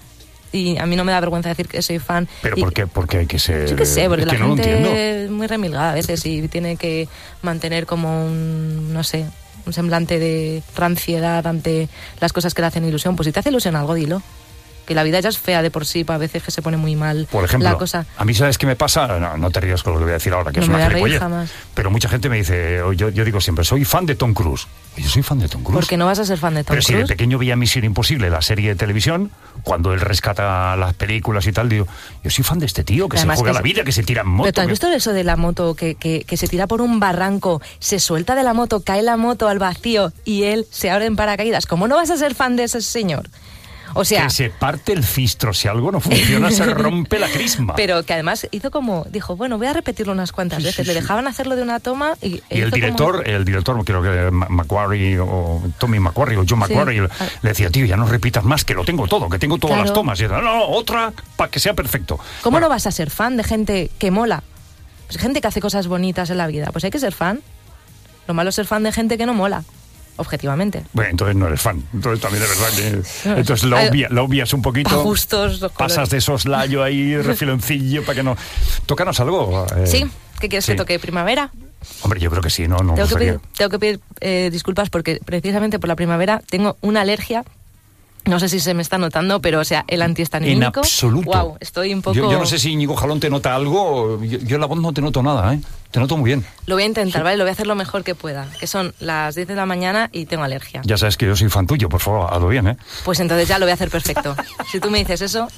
y a mí no me da vergüenza decir que soy fan. ¿Pero por qué hay que ser...? Yo qué sé, porque es la que no gente es muy remilgada a veces y tiene que mantener como un semblante de ranciedad ante las cosas que le hacen ilusión. Pues si te hace ilusión algo, dilo. Que la vida ya es fea de por sí, a veces que se pone muy mal. Por ejemplo, la cosa. A mí, ¿sabes qué me pasa? No te rías con lo que voy a decir ahora, que es una gilipollez. Pero mucha gente me dice, yo digo siempre, soy fan de Tom Cruise. Yo soy fan de Tom Cruise. ¿Por qué no vas a ser fan de Tom Cruise? Pero si de pequeño veía Misión Imposible, la serie de televisión, cuando él rescata las películas y tal, digo, yo soy fan de este tío, que además se juega la vida, que se tira en moto. ¿Pero tú has visto eso de la moto, que se tira por un barranco, se suelta de la moto, cae la moto al vacío y él se abre en paracaídas? ¿Cómo no vas a ser fan de ese señor? O sea, que se parte el fistro, si algo no funciona se rompe la crisma. Pero que además dijo, bueno, voy a repetirlo unas cuantas veces. Le dejaban hacerlo de una toma y el director, creo que Macquarie o Tommy Macquarie o John Macquarie, le decía, tío, ya no repitas más, que lo tengo todo, que tengo todas las tomas. Y decía, no, otra para que sea perfecto. ¿Cómo no vas a ser fan de gente que mola? Pues gente que hace cosas bonitas en la vida. Pues hay que ser fan. Lo malo es ser fan de gente que no mola. Objetivamente. Bueno, entonces no eres fan. Entonces también es verdad que... Entonces lo obvias un poquito. Justos, pasas de soslayo ahí, refiloncillo, para que no... Tócanos algo. Sí. ¿Qué quieres que toque? ¿Primavera? Hombre, yo creo que sí, no tengo que pedir disculpas porque precisamente por la primavera tengo una alergia. No sé si se me está notando, pero o sea, el antihistamínico... En absoluto. Wow, estoy un poco... Yo no sé si Íñigo Jalón te nota algo. Yo en la voz no te noto nada, ¿eh? Te noto muy bien. Lo voy a intentar, ¿vale? Lo voy a hacer lo mejor que pueda. Que son las 10 de la mañana y tengo alergia. Ya sabes que yo soy fan tuyo, por favor, hazlo bien, ¿eh? Pues entonces ya lo voy a hacer perfecto. Si tú me dices eso...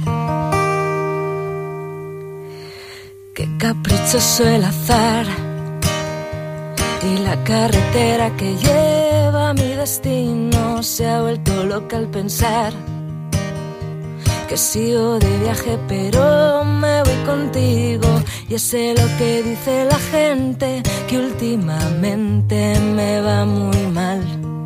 Qué caprichoso el azar y la carretera que lleva a mi destino se ha vuelto loca al pensar que sigo de viaje pero me voy contigo. Ya sé lo que dice la gente, que últimamente me va muy mal.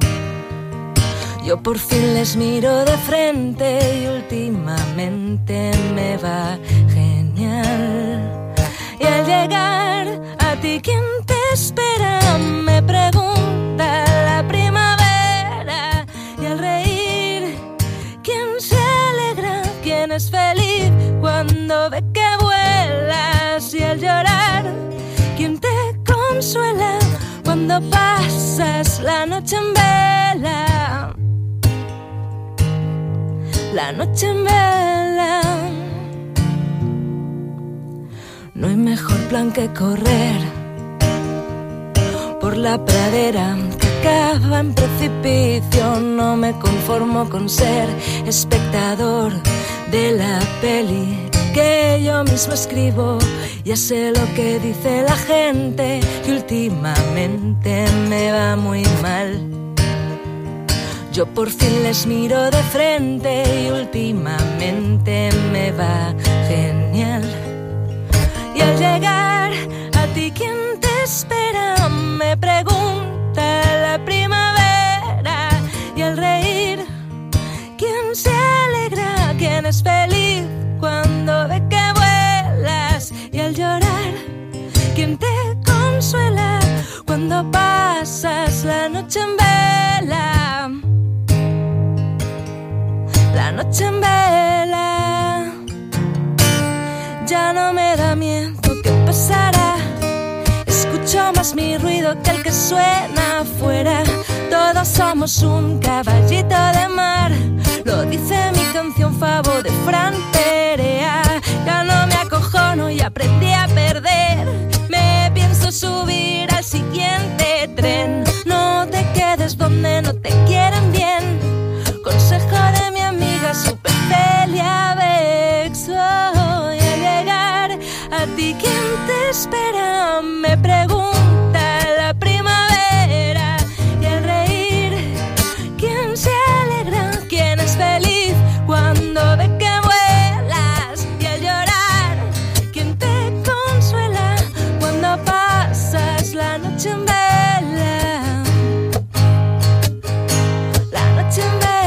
Yo por fin les miro de frente y últimamente me va genial. Y al llegar a ti, ¿quién te espera? Me pregunta la primavera. Y al reír, ¿quién se alegra? ¿Quién es feliz cuando ve que vuelas? Y al llorar, ¿quién te consuela cuando pasas la noche en vela? La noche en vela. No hay mejor plan que correr por la pradera que acaba en precipicio. No me conformo con ser espectador de la peli que yo mismo escribo. Ya sé lo que dice la gente, que últimamente me va muy mal. Yo por fin les miro de frente y últimamente me va genial. Y al llegar a ti, ¿quién te espera? Me pregunta la primavera. Y al reír, ¿quién se alegra? ¿Quién es feliz cuando ve que vuelas? Y al llorar, ¿quién te consuela cuando pasas la noche en vela? La noche en vela. Ya no me da miedo, ¿qué pasará? Escucho más mi ruido que el que suena afuera. Todos somos un caballito de mar, lo dice mi canción favor de Fran Perea. Ya no me acojono y aprendí a perder. Me pienso subir al siguiente tren. No te quedes donde no te quieren bien. Consejo de mi amiga Super Celia Bex. A ti, ¿quién te espera? Me pregunta la primavera. Y al reír, ¿quién se alegra? ¿Quién es feliz cuando ve que vuelas? Y al llorar, ¿quién te consuela cuando pasas la noche en vela? La noche en vela.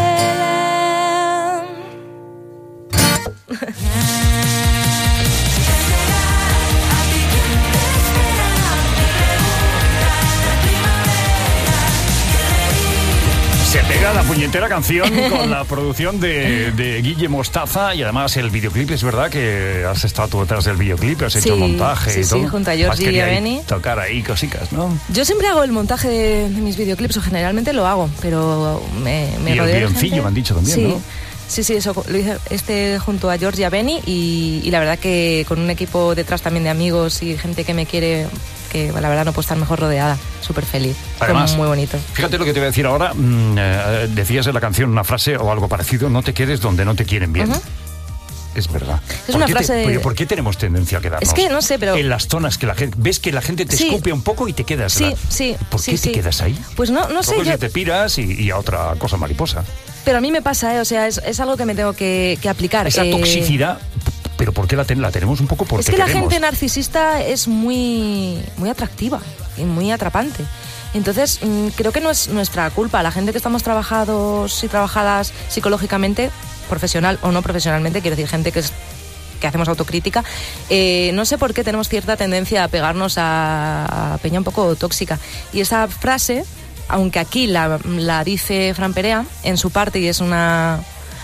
Mira, la puñetera canción con la producción de Guille Mostaza y además el videoclip. Es verdad que has estado tú detrás del videoclip, has hecho montaje y todo. Sí, junto a Georgie y a Benny. Tocar ahí cositas, ¿no? Yo siempre hago el montaje de mis videoclips, o generalmente lo hago, pero me y rodeo el de guioncillo gente. me han dicho también, ¿no? Sí, eso lo hice junto a Georgie y a Benny y la verdad que con un equipo detrás también de amigos y gente que me quiere, que la verdad no puedo estar mejor rodeada, súper feliz. Además, muy bonito. Fíjate lo que te voy a decir ahora, decías en la canción una frase o algo parecido, no te quedes donde no te quieren bien. Uh-huh. Es verdad. Es una frase... ¿Por qué tenemos tendencia a quedarnos? Es que no sé, pero... En las zonas que la gente... Ves que la gente te escupe un poco y te quedas... Sí. ¿Por qué te quedas ahí? Pues no sé. Porque te piras y a otra cosa mariposa. Pero a mí me pasa, o sea, es algo que me tengo que aplicar. Esa toxicidad... ¿Pero por qué la tenemos un poco? Porque es que queremos. La gente narcisista es muy atractiva y muy atrapante. Entonces, creo que no es nuestra culpa. La gente que estamos trabajados y trabajadas psicológicamente, profesional o no profesionalmente, quiero decir, gente que hacemos autocrítica, no sé por qué tenemos cierta tendencia a pegarnos a peña un poco tóxica. Y esa frase, aunque aquí la dice Fran Perea en su parte y es una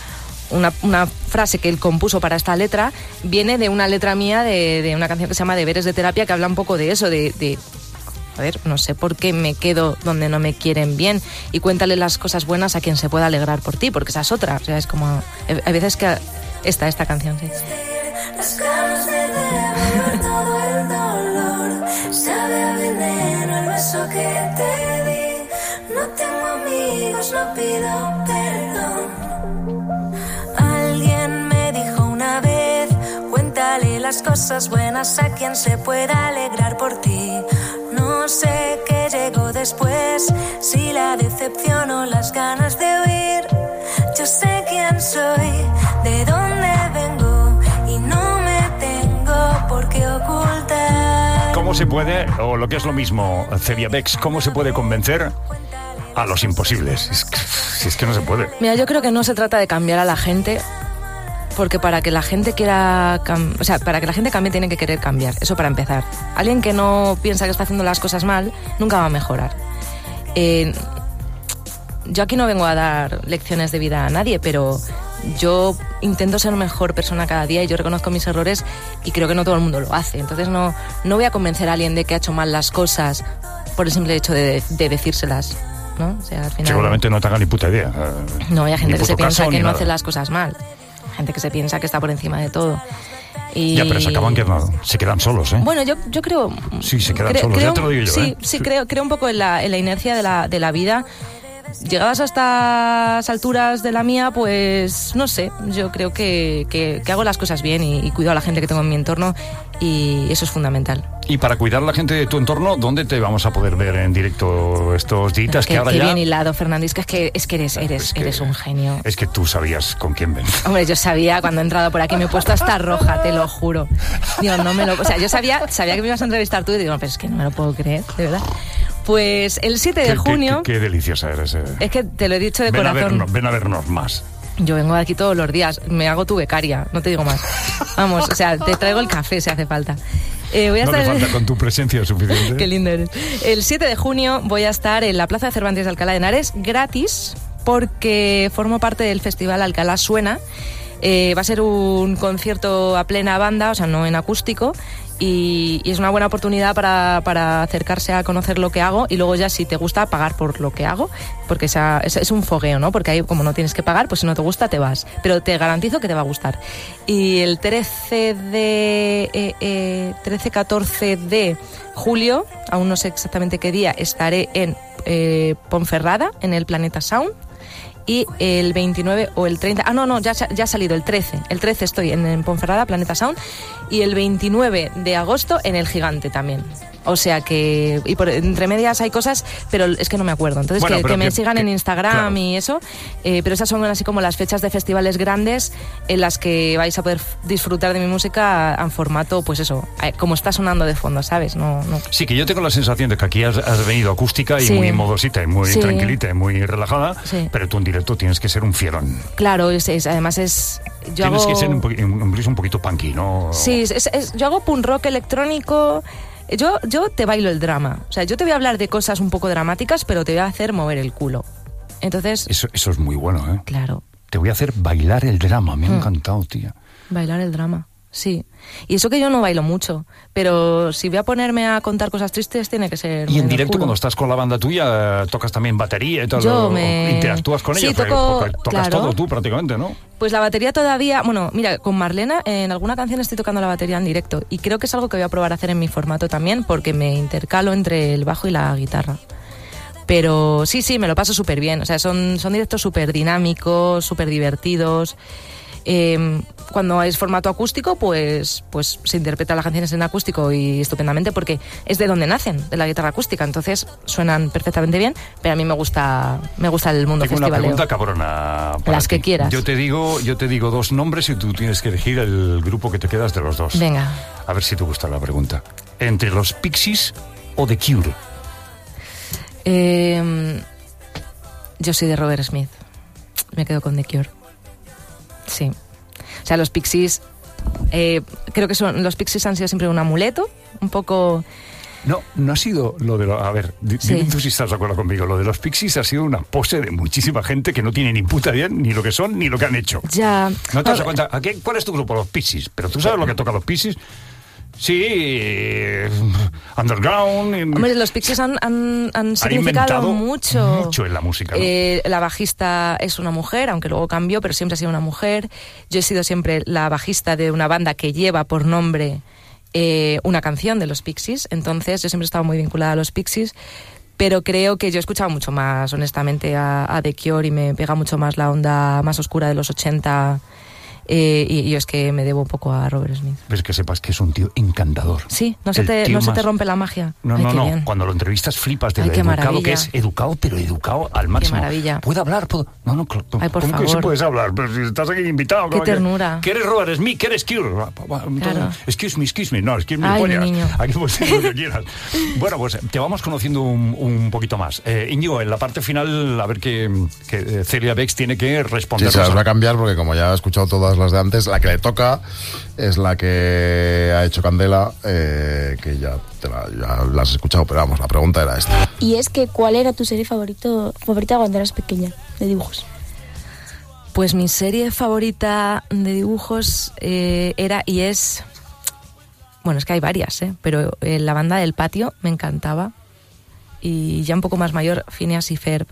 frase que él compuso para esta letra, viene de una letra mía de una canción que se llama Deberes de terapia, que habla un poco de eso, a ver, no sé por qué me quedo donde no me quieren bien, y cuéntale las cosas buenas a quien se pueda alegrar por ti, porque esa es otra, o sea, es como, hay veces que esta canción, sí. Las ganas de devolver todo el dolor, sabe a veneno el beso que te di, no tengo amigos, no pido perdón. Alguien me dijo una vez, cuéntale las cosas buenas a quien se pueda alegrar por ti. No sé qué llegó después, si la decepción o las ganas de huir. Yo sé quién soy, de dónde vengo y no me tengo por qué ocultar. ¿Cómo se puede, o lo que es lo mismo, Celia Bex, cómo se puede convencer a los imposibles? Si es que no se puede. Mira, yo creo que no se trata de cambiar a la gente, porque para que la gente para que la gente cambie tiene que querer cambiar. Eso para empezar. Alguien que no piensa que está haciendo las cosas mal nunca va a mejorar. Yo aquí no vengo a dar lecciones de vida a nadie, pero yo intento ser mejor persona cada día y yo reconozco mis errores y creo que no todo el mundo lo hace. Entonces no voy a convencer a alguien de que ha hecho mal las cosas por el simple hecho de decírselas, ¿no? O sea, al final, seguramente no te haga ni puta idea. No, hay gente que se piensa que no nada. hace las cosas mal. Gente que se piensa que está por encima de todo. Y... Ya, pero se acaban quedando, se quedan solos, ¿eh? Bueno, yo creo... Sí, se quedan solos, ya te lo digo yo, ¿eh? Sí, creo un poco en la inercia de la vida. Llegadas a estas alturas de la mía, pues no sé, yo creo que hago las cosas bien y cuido a la gente que tengo en mi entorno y eso es fundamental. Y para cuidar a la gente de tu entorno, ¿dónde te vamos a poder ver en directo estos días que ahora qué ya...? bien hilado, Fernandisco, es que eres un genio. Es que tú sabías con quién ven. Hombre, yo sabía cuando he entrado por aquí, me he puesto hasta roja, te lo juro. Digo, o sea, yo sabía que me ibas a entrevistar tú y digo, no, pero es que no me lo puedo creer, de verdad. Pues el 7 de junio... Qué deliciosa eres. Es que te lo he dicho de corazón. Ven a vernos más. Yo vengo aquí todos los días, me hago tu becaria, no te digo más. Vamos, o sea, te traigo el café si hace falta. Voy a estar... No le falta, con tu presencia es suficiente. Qué lindo eres. El 7 de junio voy a estar en la Plaza de Cervantes de Alcalá de Henares, gratis, porque formo parte del Festival Alcalá Suena. Va a ser un concierto a plena banda, o sea, no en acústico, y es una buena oportunidad para acercarse a conocer lo que hago y luego ya, si te gusta, pagar por lo que hago, porque es un fogueo, ¿no? Porque ahí, como no tienes que pagar, pues si no te gusta te vas, pero te garantizo que te va a gustar. Y el 13-14 de julio, aún no sé exactamente qué día, estaré en Ponferrada, en el Planeta Sound. Y el 29 o el 30... ya ha salido el 13. El 13 estoy en Ponferrada, Planeta Sound. Y el 29 de agosto en El Gigante también. O sea que... Y entre medias hay cosas, pero es que no me acuerdo. Entonces, bueno, que me sigan en Instagram, claro. Y eso. Pero esas son así como las fechas de festivales grandes en las que vais a poder disfrutar de mi música en formato, pues eso, como está sonando de fondo, ¿sabes? No. Sí, que yo tengo la sensación de que aquí has venido acústica y muy modosita y muy tranquilita y muy relajada, pero tú en directo tienes que ser un fierón. Claro, además es... Tienes que ser un poquito punky, ¿no? Sí, yo hago punk rock electrónico... Yo te bailo el drama. O sea, yo te voy a hablar de cosas un poco dramáticas, pero te voy a hacer mover el culo. Entonces... Eso es muy bueno, ¿eh? Claro. Te voy a hacer bailar el drama, me ha encantado, tía. Bailar el drama, sí. Y eso que yo no bailo mucho, pero si voy a ponerme a contar cosas tristes tiene que ser... Y en directo, cuando estás con la banda tuya, tocas también batería y tal, interactúas con sí, ellos, porque tocas todo tú prácticamente, ¿no? Pues la batería todavía... Bueno, mira, con Marlena en alguna canción estoy tocando la batería en directo y creo que es algo que voy a probar a hacer en mi formato también, porque me intercalo entre el bajo y la guitarra. Pero sí, me lo paso súper bien. O sea, son directos súper dinámicos, súper divertidos. Cuando es formato acústico, pues se interpretan las canciones en acústico y estupendamente, porque es de donde nacen, de la guitarra acústica. Entonces suenan perfectamente bien, pero a mí me gusta el mundo festivalero. Tengo una pregunta cabrona para las ti. Que quieras. Yo te digo dos nombres y tú tienes que elegir el grupo que te quedas de los dos. Venga. A ver si te gusta la pregunta. ¿Entre los Pixies o The Cure? Yo soy de Robert Smith. Me quedo con The Cure. Sí. O sea, los Pixies... creo que los Pixies han sido siempre un amuleto, un poco... No ha sido lo de... A ver, dime tú si estás de acuerdo conmigo. Lo de los Pixies ha sido una pose de muchísima gente que no tiene ni puta idea ni lo que son ni lo que han hecho. Ya. ¿No te das cuenta? ¿Cuál es tu grupo? Los Pixies. ¿Pero tú sabes lo que tocan los Pixies? Sí, underground. Hombre, los Pixies han significado mucho en la música, ¿no? La bajista es una mujer, aunque luego cambió, pero siempre ha sido una mujer. Yo he sido siempre la bajista de una banda que lleva por nombre una canción de los Pixies. Entonces yo siempre he estado muy vinculada a los Pixies, pero creo que yo he escuchado mucho más, honestamente, a The Cure, y me pega mucho más la onda más oscura de los 80. Y yo es que me debo un poco a Robert Smith. Ves, que sepas que es un tío encantador. Sí, no se te rompe la magia. No. Cuando lo entrevistas flipas de lo educado maravilla. Que es. Educado, pero educado al máximo. Qué maravilla. ¿Puede hablar? No, Ay, por ¿cómo favor. que sí puedes hablar? Pero si estás aquí invitado. Qué ternura. ¿Qué eres Robert Smith? ¿Qué eres Cure? Claro. Excuse me. No, excuse me. Ay, mi niño. Aquí puedes decir lo que quieras. Bueno, pues te vamos conociendo un poquito más. Íñigo, en la parte final, a ver que Celia Bex tiene que responder. Sí, se las va a cambiar porque como ya he escuchado todas las de antes, la que le toca es la que ha hecho Candela, que ya la has escuchado, pero vamos, la pregunta era esta. Y es que, ¿cuál era tu serie favorita cuando eras pequeña, de dibujos? Pues mi serie favorita de dibujos era y es... Bueno, es que hay varias, pero La banda del patio me encantaba. Y ya un poco más mayor, Phineas y Ferb.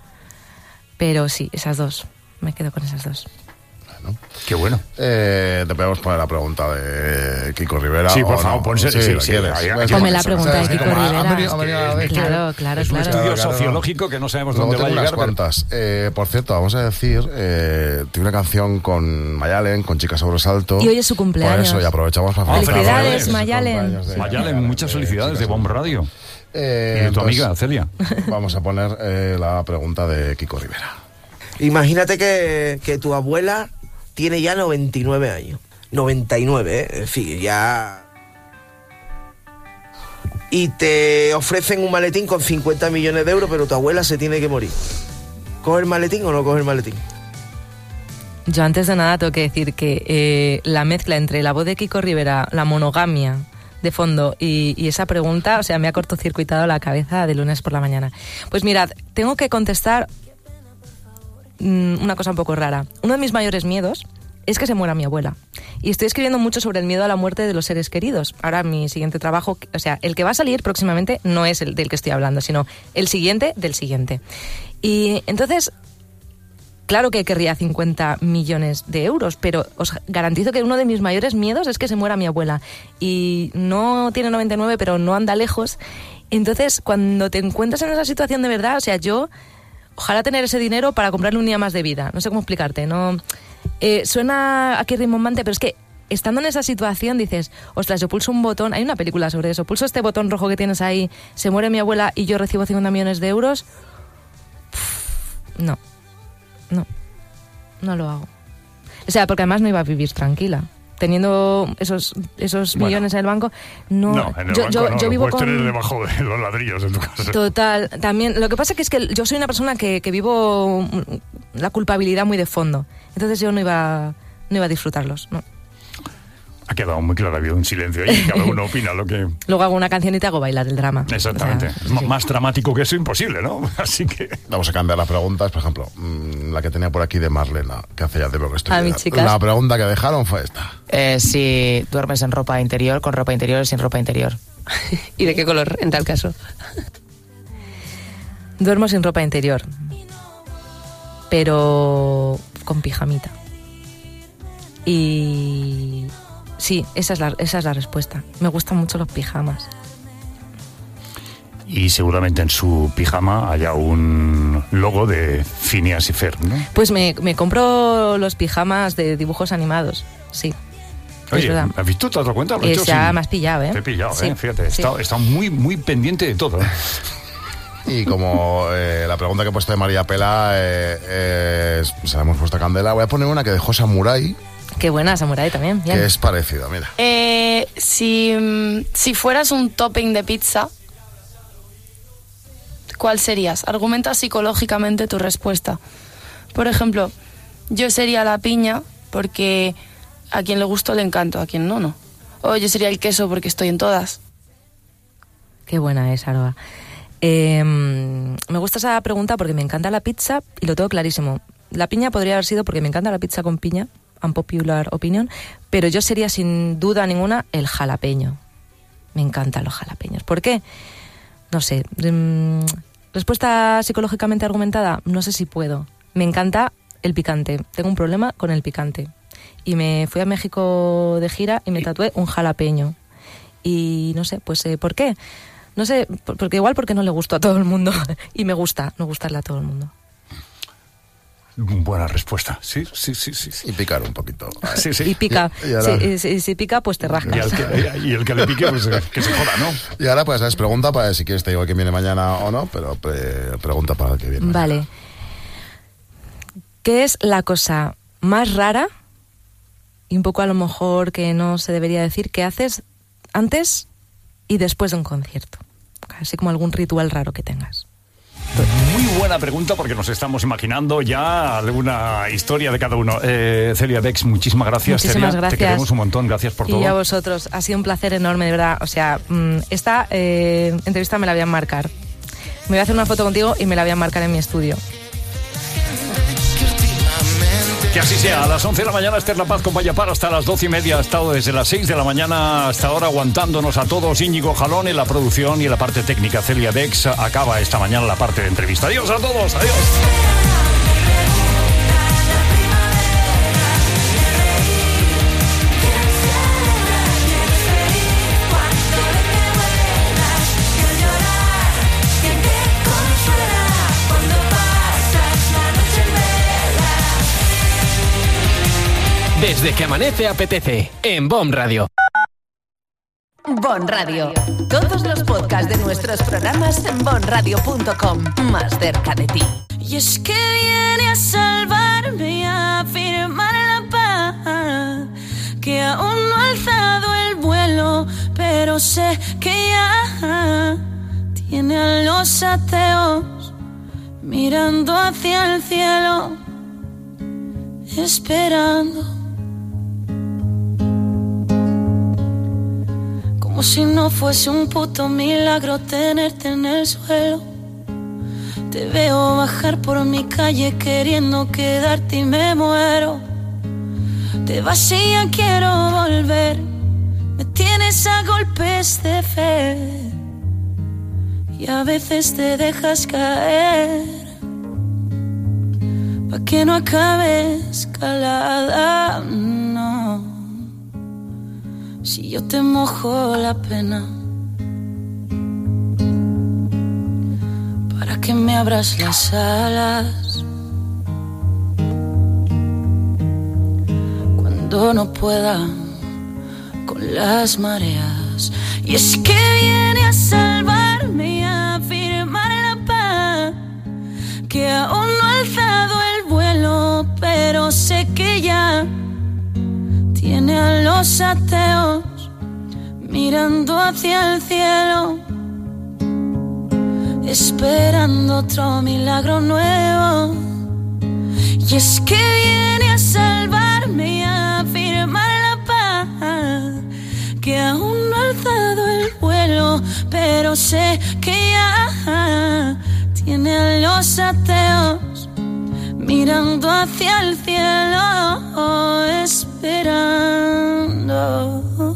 Pero sí, esas dos. Me quedo con esas dos. Bueno. Qué bueno. Te podemos poner la pregunta de Kiko Rivera. Sí, por favor, ponse. Sí, ponme la pregunta de Kiko Rivera. Claro. Es un estudio sociológico que no sabemos dónde va a llegar. Unas cuantas. Por cierto, vamos a decir, tiene una canción con Mayalen, con Chica Sobresalto. Y hoy es su cumpleaños. Por eso, y aprovechamos para felicidades, Mayalen. Mayalen, muchas felicidades de Bomb Radio. Y de tu amiga, Celia. Vamos a poner la pregunta de Kiko Rivera. Imagínate que tu abuela tiene ya 99 años. 99, en fin, ya... Y te ofrecen un maletín con 50 millones de euros, pero tu abuela se tiene que morir. ¿Coge el maletín o no coge el maletín? Yo antes de nada tengo que decir que la mezcla entre la voz de Kiko Rivera, la monogamia de fondo y esa pregunta, o sea, me ha cortocircuitado la cabeza de lunes por la mañana. Pues mirad, tengo que contestar una cosa un poco rara. Uno de mis mayores miedos es que se muera mi abuela. Y estoy escribiendo mucho sobre el miedo a la muerte de los seres queridos. Ahora mi siguiente trabajo, o sea, el que va a salir próximamente no es el del que estoy hablando, sino el siguiente del siguiente. Y entonces, claro que querría 50 millones de euros, pero os garantizo que uno de mis mayores miedos es que se muera mi abuela. Y no tiene 99, pero no anda lejos. Entonces, cuando te encuentras en esa situación de verdad, o sea, yo... Ojalá tener ese dinero para comprarle un día más de vida. No sé cómo explicarte, ¿no? Suena aquí rimbombante, pero es que estando en esa situación dices, ostras, yo pulso un botón, hay una película sobre eso, pulso este botón rojo que tienes ahí, se muere mi abuela y yo recibo 50 millones de euros. No lo hago. O sea, porque además no iba a vivir tranquila. Teniendo esos millones en el banco, no en el yo banco vivo puedes con... tener debajo de los ladrillos en tu casa. Total, también, lo que pasa que es que yo soy una persona que vivo la culpabilidad muy de fondo, entonces yo no iba a disfrutarlos, no. Ha quedado muy claro, ha habido un silencio ahí, cada uno opina lo que... Luego hago una canción y te hago bailar el drama. Exactamente. O sea, Más dramático que eso, imposible, ¿no? Así que... Vamos a cambiar las preguntas. Por ejemplo, la que tenía por aquí de Marlena, que hace ya tiempo que estoy. A mis chicas. La pregunta que dejaron fue esta. Si duermes en ropa interior, con ropa interior o sin ropa interior. ¿Y de qué color, en tal caso? Duermo sin ropa interior, pero con pijamita. Y... sí, esa es la respuesta. Me gustan mucho los pijamas. Y seguramente en su pijama haya un logo de Phineas y Ferb, ¿no? Pues me compro los pijamas de dibujos animados, sí. Oye, ¿has visto? ¿Te has dado cuenta? Ya me has pillado, ¿eh? Te he pillado, sí, fíjate. Sí. Está muy, muy pendiente de todo, ¿eh? Y como la pregunta que he puesto de María Pela se la hemos puesto a Candela, voy a poner una que dejó Samurai. Qué buena, Samurai también. Bien. Que es parecida, mira. Si fueras un topping de pizza, ¿cuál serías? Argumenta psicológicamente tu respuesta. Por ejemplo, yo sería la piña porque a quien le gusto le encanto, a quien no. O yo sería el queso porque estoy en todas. Qué buena es, Aroa. Me gusta esa pregunta porque me encanta la pizza y lo tengo clarísimo. La piña podría haber sido porque me encanta la pizza con piña, unpopular opinion, pero yo sería sin duda ninguna el jalapeño. Me encantan los jalapeños. ¿Por qué? No sé. Respuesta psicológicamente argumentada, no sé si puedo. Me encanta el picante. Tengo un problema con el picante. Y me fui a México de gira y me tatué un jalapeño. Y no sé, pues ¿por qué? No sé, porque no le gustó a todo el mundo. Y me gusta no gustarle a todo el mundo. Buena respuesta, sí. Y picar un poquito. Sí. Y pica. Si pica, pues te rascas. Y el que le pique, pues que se joda, ¿no? Y ahora, pues, ¿sabes? Pregunta para si quieres te digo quién viene mañana o no, pero pregunta para el que viene mañana. Vale. ¿Qué es la cosa más rara, y un poco a lo mejor que no se debería decir, que haces antes y después de un concierto? Así como algún ritual raro que tengas. Muy buena pregunta porque nos estamos imaginando ya alguna historia de cada uno. Celia Bex, muchísimas gracias. Muchísimas Celia, gracias. Te queremos un montón, gracias por todo. Y a vosotros, ha sido un placer enorme, de verdad. O sea, esta entrevista me la voy a enmarcar. Me voy a hacer una foto contigo y me la voy a enmarcar en mi estudio. Que así sea. A las 11 de la mañana, Esther La Paz con Vallapar hasta las 12:30. Ha estado desde las 6 de la mañana hasta ahora aguantándonos a todos. Íñigo Jalón en la producción y en la parte técnica. Celia Bex acaba esta mañana la parte de entrevista. Adiós a todos. Adiós. Desde que amanece apetece, en BOM Radio. BOM Radio. Todos los podcasts de nuestros programas en bomradio.com. Más cerca de ti. Y es que viene a salvarme y a firmar la paz, que aún no ha alzado el vuelo, pero sé que ya tiene a los ateos mirando hacia el cielo, esperando. Como si no fuese un puto milagro tenerte en el suelo. Te veo bajar por mi calle queriendo quedarte y me muero. Te vas y ya quiero volver. Me tienes a golpes de fe y a veces te dejas caer pa' que no acabe escalada, no. Si yo te mojo la pena para que me abras las alas cuando no pueda con las mareas. Y es que viene a salvarme y a firmar la paz, que aún no ha alzado el vuelo, pero sé que ya tiene a los ateos mirando hacia el cielo, esperando otro milagro nuevo. Y es que viene a salvarme y a firmar la paz, que aún no ha alzado el vuelo, pero sé que ya tiene a los ateos mirando hacia el cielo, esperando.